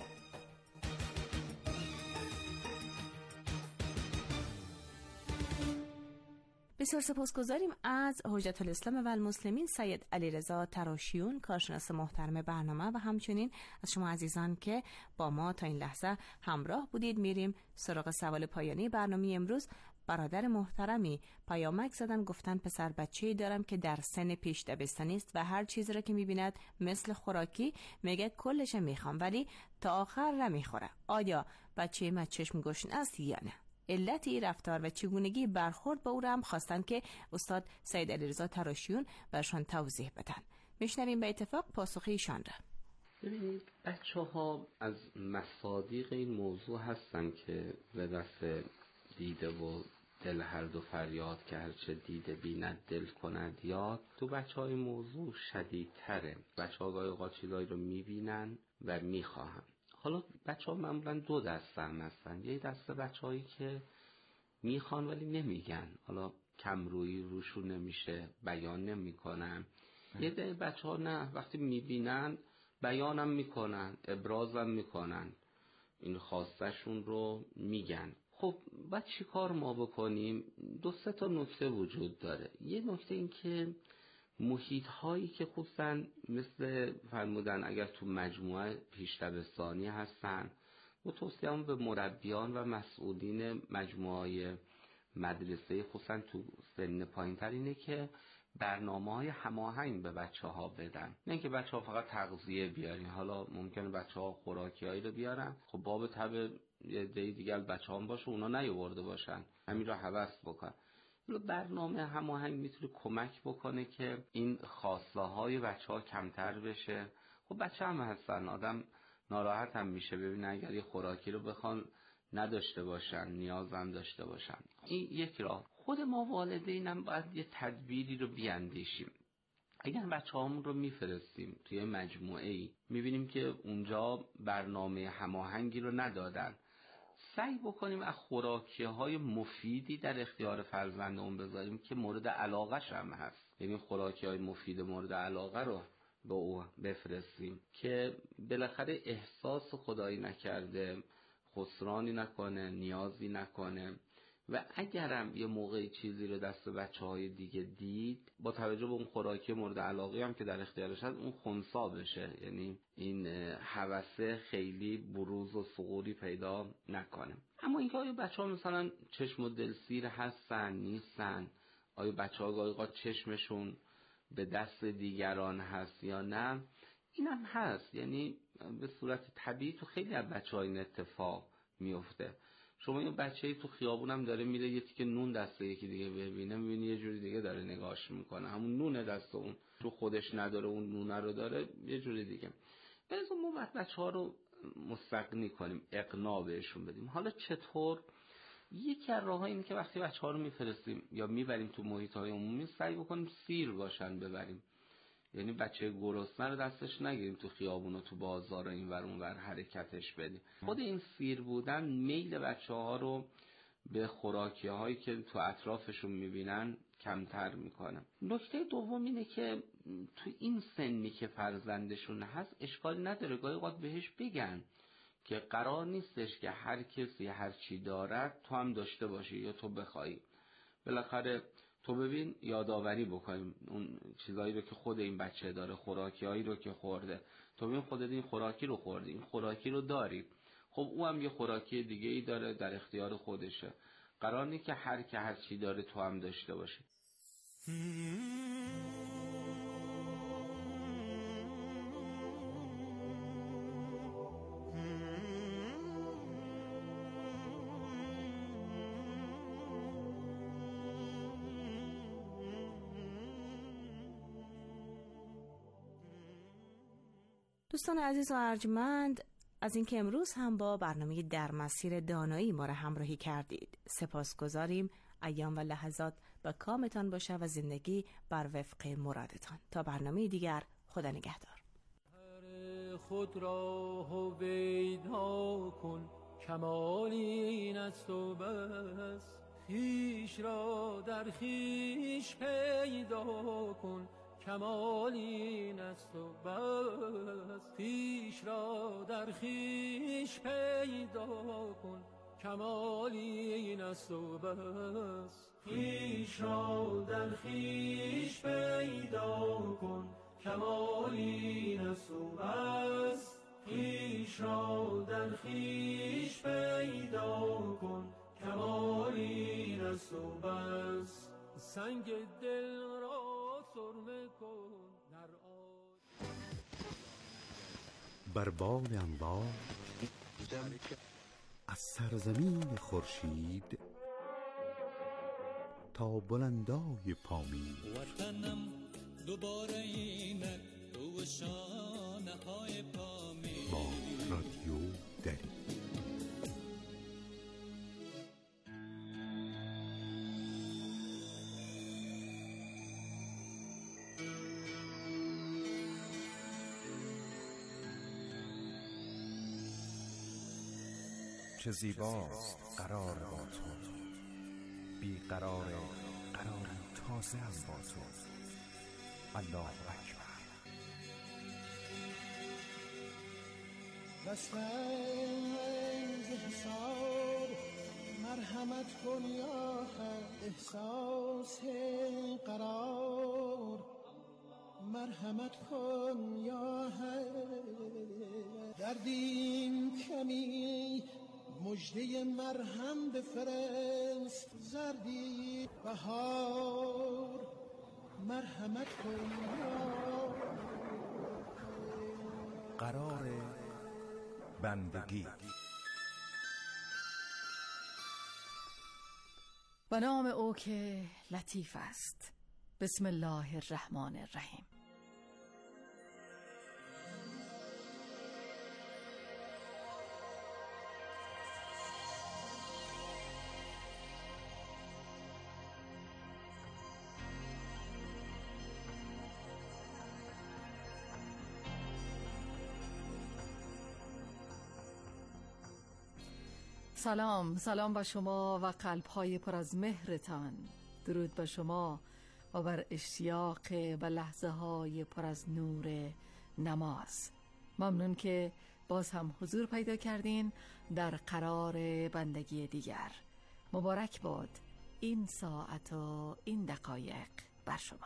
بسیار سپاسگزاریم از حجت الاسلام و المسلمین سید علیرضا تراشیون، کارشناس محترم برنامه، و همچنین از شما عزیزان که با ما تا این لحظه همراه بودید. میریم سراغ سوال پایانی برنامه امروز. برادر محترمی پیامک زدن، گفتن پسر بچه‌ای دارم که در سن پیش دبستانی است و هر چیزی را که می‌بیند مثل خوراکی میگه کلش میخوام ولی تا آخر نمیخوره. آیا بچه من چشم گشن است یا نه؟ علت این رفتار و چگونگی برخورد با او را هم خواستن که استاد سید علیرضا تراشیون برشان توضیح بدن. میشنویم به اتفاق پاسخ ایشان را. ببینید بچه‌ها از مصادیق این موضوع هستن که به دست دیده و دل هر دو فریاد که هرچه دیده بیند دل کند یاد. تو بچه های موضوع شدیدتره. بچه ها گاهی اوقات چیزایی رو میبینن و میخواهن. حالا بچه ها معمولا دو دستن هستن. یه دسته بچه هایی که میخوان ولی نمیگن، حالا کمرویی روشون نمیشه، بیان نمیکنن. یه ده بچه ها نه، وقتی میبینن بیانم میکنن، ابرازم میکنن، این خواستشون رو میگن. خب باید چی کار ما بکنیم؟ دو سه تا نکته وجود داره. یه نکته این که محیط هایی که خصوصا مثل فرمودن اگر تو مجموعه پیش دبستانی هستن، و توصیه‌ام به مربیان و مسئولین مجموعه های مدرسه خصوصا تو سن پایین‌تر اینه که برنامه‌های هماهنگ به بچه‌ها بدن، نه اینکه بچه‌ها فقط تغذیه بیارین. حالا ممکنه بچه‌ها خوراکیایی رو بیارن، خب باب تبع یه دی دیگه بچه‌ها هم باشه اونا نیاورده باشن، همین رو هوس بکن. برنامه هماهنگ میتونه کمک بکنه که این خواسته‌های بچه‌ها کمتر بشه. خب بچه هم هستن، آدم ناراحت هم میشه ببینه اگر یه خوراکی رو بخوان نداشته باشن، نیاز هم داشته باشن. این یک راه. خود ما والدینم باید یه تدبیری رو بیاندیشیم. اگر بچه‌هامون رو میفرستیم توی مجموعه‌ای میبینیم که اونجا برنامه هماهنگی رو ندادن، سعی بکنیم از خوراکی‌های مفیدی در اختیار فرزندمون بذاریم که مورد علاقه‌ش هم هست. یعنی خوراکی‌های مفید مورد علاقه رو به او بفرستیم که بالاخره احساس خدایی نکرده، خسرانی نکنه، نیازی نکنه. و اگرم یه موقعی چیزی رو دست بچه‌های دیگه دید، با توجه به اون خوراکی مورد علاقه هم که در اختیارش هست اون خنثی بشه، یعنی این هوسه خیلی بروز و ظهوری پیدا نکنه. اما اینکه آیا بچه‌ها مثلا چشم و دلسیر هستن نیستن، آیا بچه‌ها گاهی اوقات چشمشون به دست دیگران هست یا نه، اینم هست. یعنی به صورت طبیعی تو خیلی از بچه‌ها این اتفاق میفته. شما یه بچه‌ای تو خیابونم داره میره یه تیکه نون دست یکی دیگه ببینه، میبینی یه جوری دیگه داره نگاهش میکنه، همون نون دست اون رو خودش نداره، اون نونه رو داره یه جوری دیگه. بذار ما بعد بچه‌ها رو مستقنی کنیم، اقناع بهشون بدیم. حالا چطور؟ یکی از راه‌ها اینه که وقتی بچه‌ها رو میفرستیم یا میبریم تو محیط‌های عمومی سعی بکنیم سیر باشن ببریم. یعنی بچه گرسنه رو دستش نگیریم تو خیابون و تو بازار این ور اون ور حرکتش بدیم. خود این سیر بودن میل بچه‌ها رو به خوراکی‌هایی که تو اطرافشون می‌بینن کمتر میکنم. نکته دوم اینه که تو این سنی که فرزندشون هست اشکال نداره گاهی اوقات بهش بگن که قرار نیستش که هر کسی هر چی دارد تو هم داشته باشی یا تو بخوای. بالاخره تو ببین یادآوری بکنیم اون چیزایی رو که خود این بچه داره، خوراکیایی رو که خورده. تو ببین خودت این خوراکی رو خوردی، این خوراکی رو داری، خب او هم یه خوراکی دیگه ای داره در اختیار خودشه. قرار نیست که هر که هر چی داره تو هم داشته باشی. دوستان عزیز و ارجمند، از اینکه امروز هم با برنامه در مسیر دانایی ما را همراهی کردید سپاسگزاریم. ایام و لحظات با کامتان باشه و زندگی بر وفق مرادتان. تا برنامه دیگر، خدا نگهدار. خود را هویدا کن، کمال این است و بس. خویش را در خویش پیدا کن، کمال این است و بس. خویش را در خویش پیدا کن، کمال این است و بس. خویش را در خویش پیدا کن، کمال این است و بس. خویش را در خویش پیدا کن، کمال این است و بس. سنگ دل را سرمه کن در آب. بر باد انبار از سرزمین خورشید تا بلندای پامین، وطنم دوباره اینک رو شانه های پامین. با رادیو دری. چه زیباست قرار با تو، بی قرار قراری تازه هم با تو. الله اکبر. بسنگ حساب مرحمت کن یا حق، احساس قرار مرحمت کن یا حق. دردیم کمی مجده مرهم بفرست، زردی بهار مرحمت کن یا قرار بندگی. به نام او که لطیف است. بسم الله الرحمن الرحیم. سلام سلام به شما و قلب‌های پر از مهرتان. درود به شما و بر اشتیاق و لحظه‌های پر از نور نماز. ممنون که باز هم حضور پیدا کردین در قرار بندگی دیگر. مبارک باد این ساعت و این دقایق بر شما.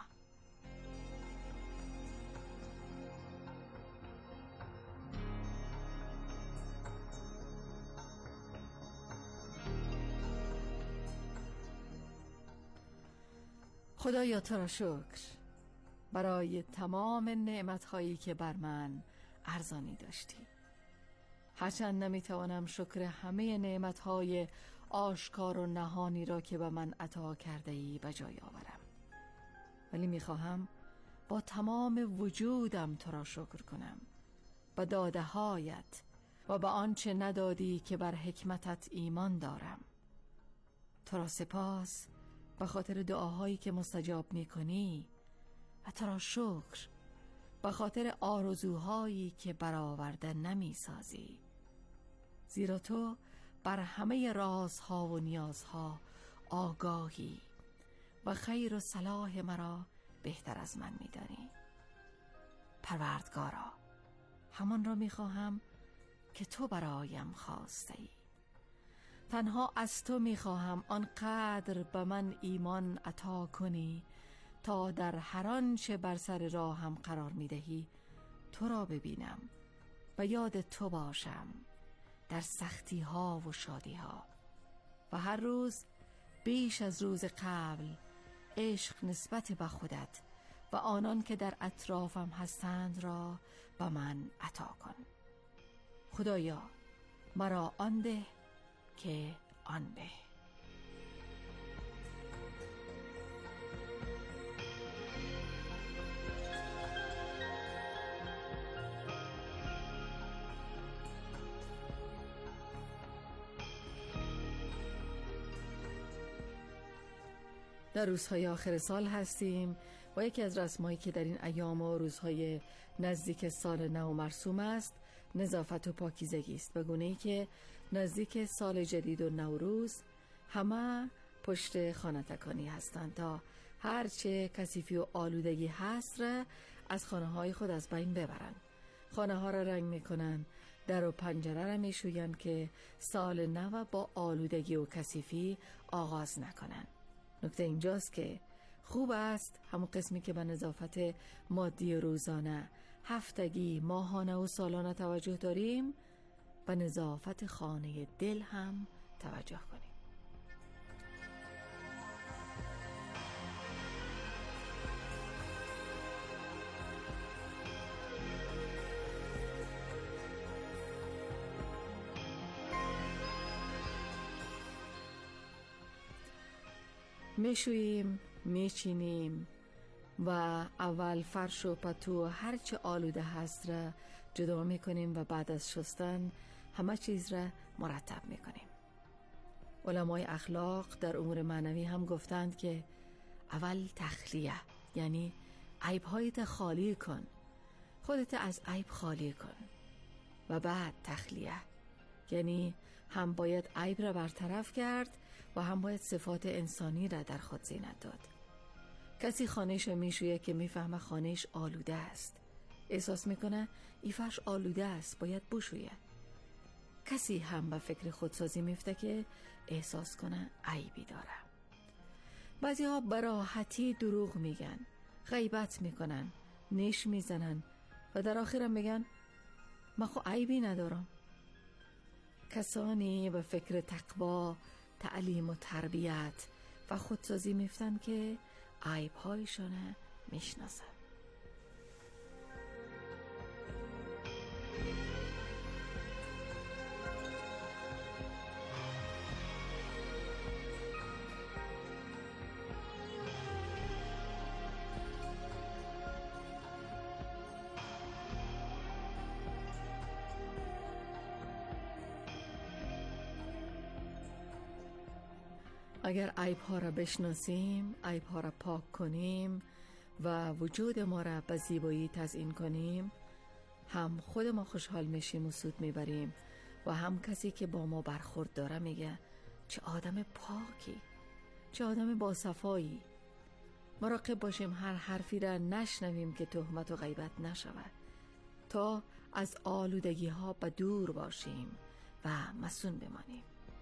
خدایا تو را شکر برای تمام نعمت‌هایی که بر من ارزانی داشتی. هرچند نمیتوانم شکر همه نعمت‌های آشکار و نهانی را که به من عطا کرده ای بجای آورم، ولی میخواهم با تمام وجودم تو را شکر کنم به داده‌هایت و به آنچه ندادی که بر حکمتت ایمان دارم. تو را سپاس به خاطر دعاهایی که مستجاب میکنی و تو را شکر به خاطر آرزوهایی که برآورده نمیسازی، زیرا تو بر همه رازها و نیازها آگاهی و خیر و صلاح مرا بهتر از من می‌دانی. پروردگارا، همان را می‌خواهم که تو برایم خواسته ای. تنها از تو می‌خواهم آنقدر به من ایمان عطا کنی تا در هر آنچه بر سر راهم قرار می‌دهی تو را ببینم و یاد تو باشم در سختی ها و شادی ها و هر روز بیش از روز قبل عشق نسبت به خودت و آنان که در اطرافم هستند را به من عطا کن. خدایا مرا آن ده که آن به. در روزهای آخر سال هستیم و یکی از رسمایی که در این ایام و روزهای نزدیک سال نو مرسوم است نظافت و پاکیزگی است، به گونه‌ای که نزدیک سال جدید و نوروز همه پشت خانه تکانی هستند تا هرچه کثیفی و آلودگی هست را از خانه های خود از بین ببرند. خانه ها را رنگ میکنن، در و پنجره را میشوین که سال نو با آلودگی و کثیفی آغاز نکنن. نکته اینجاست که خوب است همون قسمی که به نظافت مادی روزانه، هفتگی، ماهانه و سالانه توجه داریم، به نظافت خانه دل هم توجه کنیم. میشوییم، میچینیم و اول فرش و پتو و هرچه آلوده هست را جدا میکنیم و بعد از شستن همه چیز را مرتب میکنیم. علمای اخلاق در امور معنوی هم گفتند که اول تخلیه، یعنی عیبهایت خالی کن، خودت از عیب خالی کن، و بعد تخلیه، یعنی هم باید عیب را برطرف کرد و هم باید صفات انسانی را در خود زینت داد. کسی خانه‌اش میشویه که میفهمه خانه‌اش آلوده است، احساس میکنه این فرش آلوده است باید بشویه. کسی هم به فکر خودسازی میفته که احساس کنه عیبی داره. بعضی ها به راحتی دروغ میگن، غیبت میکنن، نیش میزنن و در آخرم میگن من خو عیبی ندارم. کسانی به فکر تقوا، تعلیم و تربیت و خودسازی میفتن که عیب‌هایشان میشناسن. اگر عیب‌ها را بشناسیم، عیب‌ها را پاک کنیم و وجود ما را به زیبایی تزیین کنیم، هم خود ما خوشحال میشیم و سود میبریم و هم کسی که با ما برخورد داره میگه چه آدم پاکی، چه آدم باصفایی. مراقب باشیم هر حرفی را نشنویم که تهمت و غیبت نشود، تا از آلودگی ها به دور باشیم و مسون بمانیم.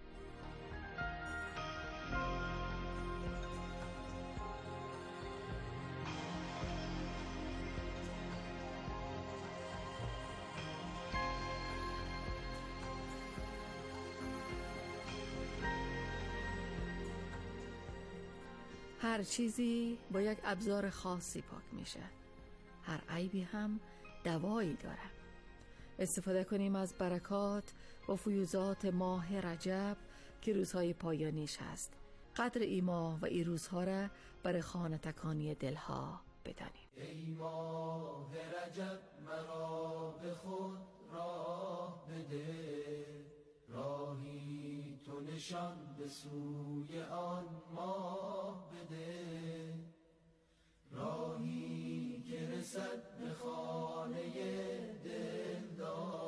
هر چیزی با یک ابزار خاصی پاک میشه. هر عیبی هم دوایی داره. استفاده کنیم از برکات و فیوزات ماه رجب که روزهای پایانیش هست. قدر ای ماه و ای روزها را برای خانه تکانی دلها بدانیم. ای ماه رجب مرا به خود راه بده، راهی تو نشان به سوی آن ماه بده، راهی که رسد به خانه دلدار.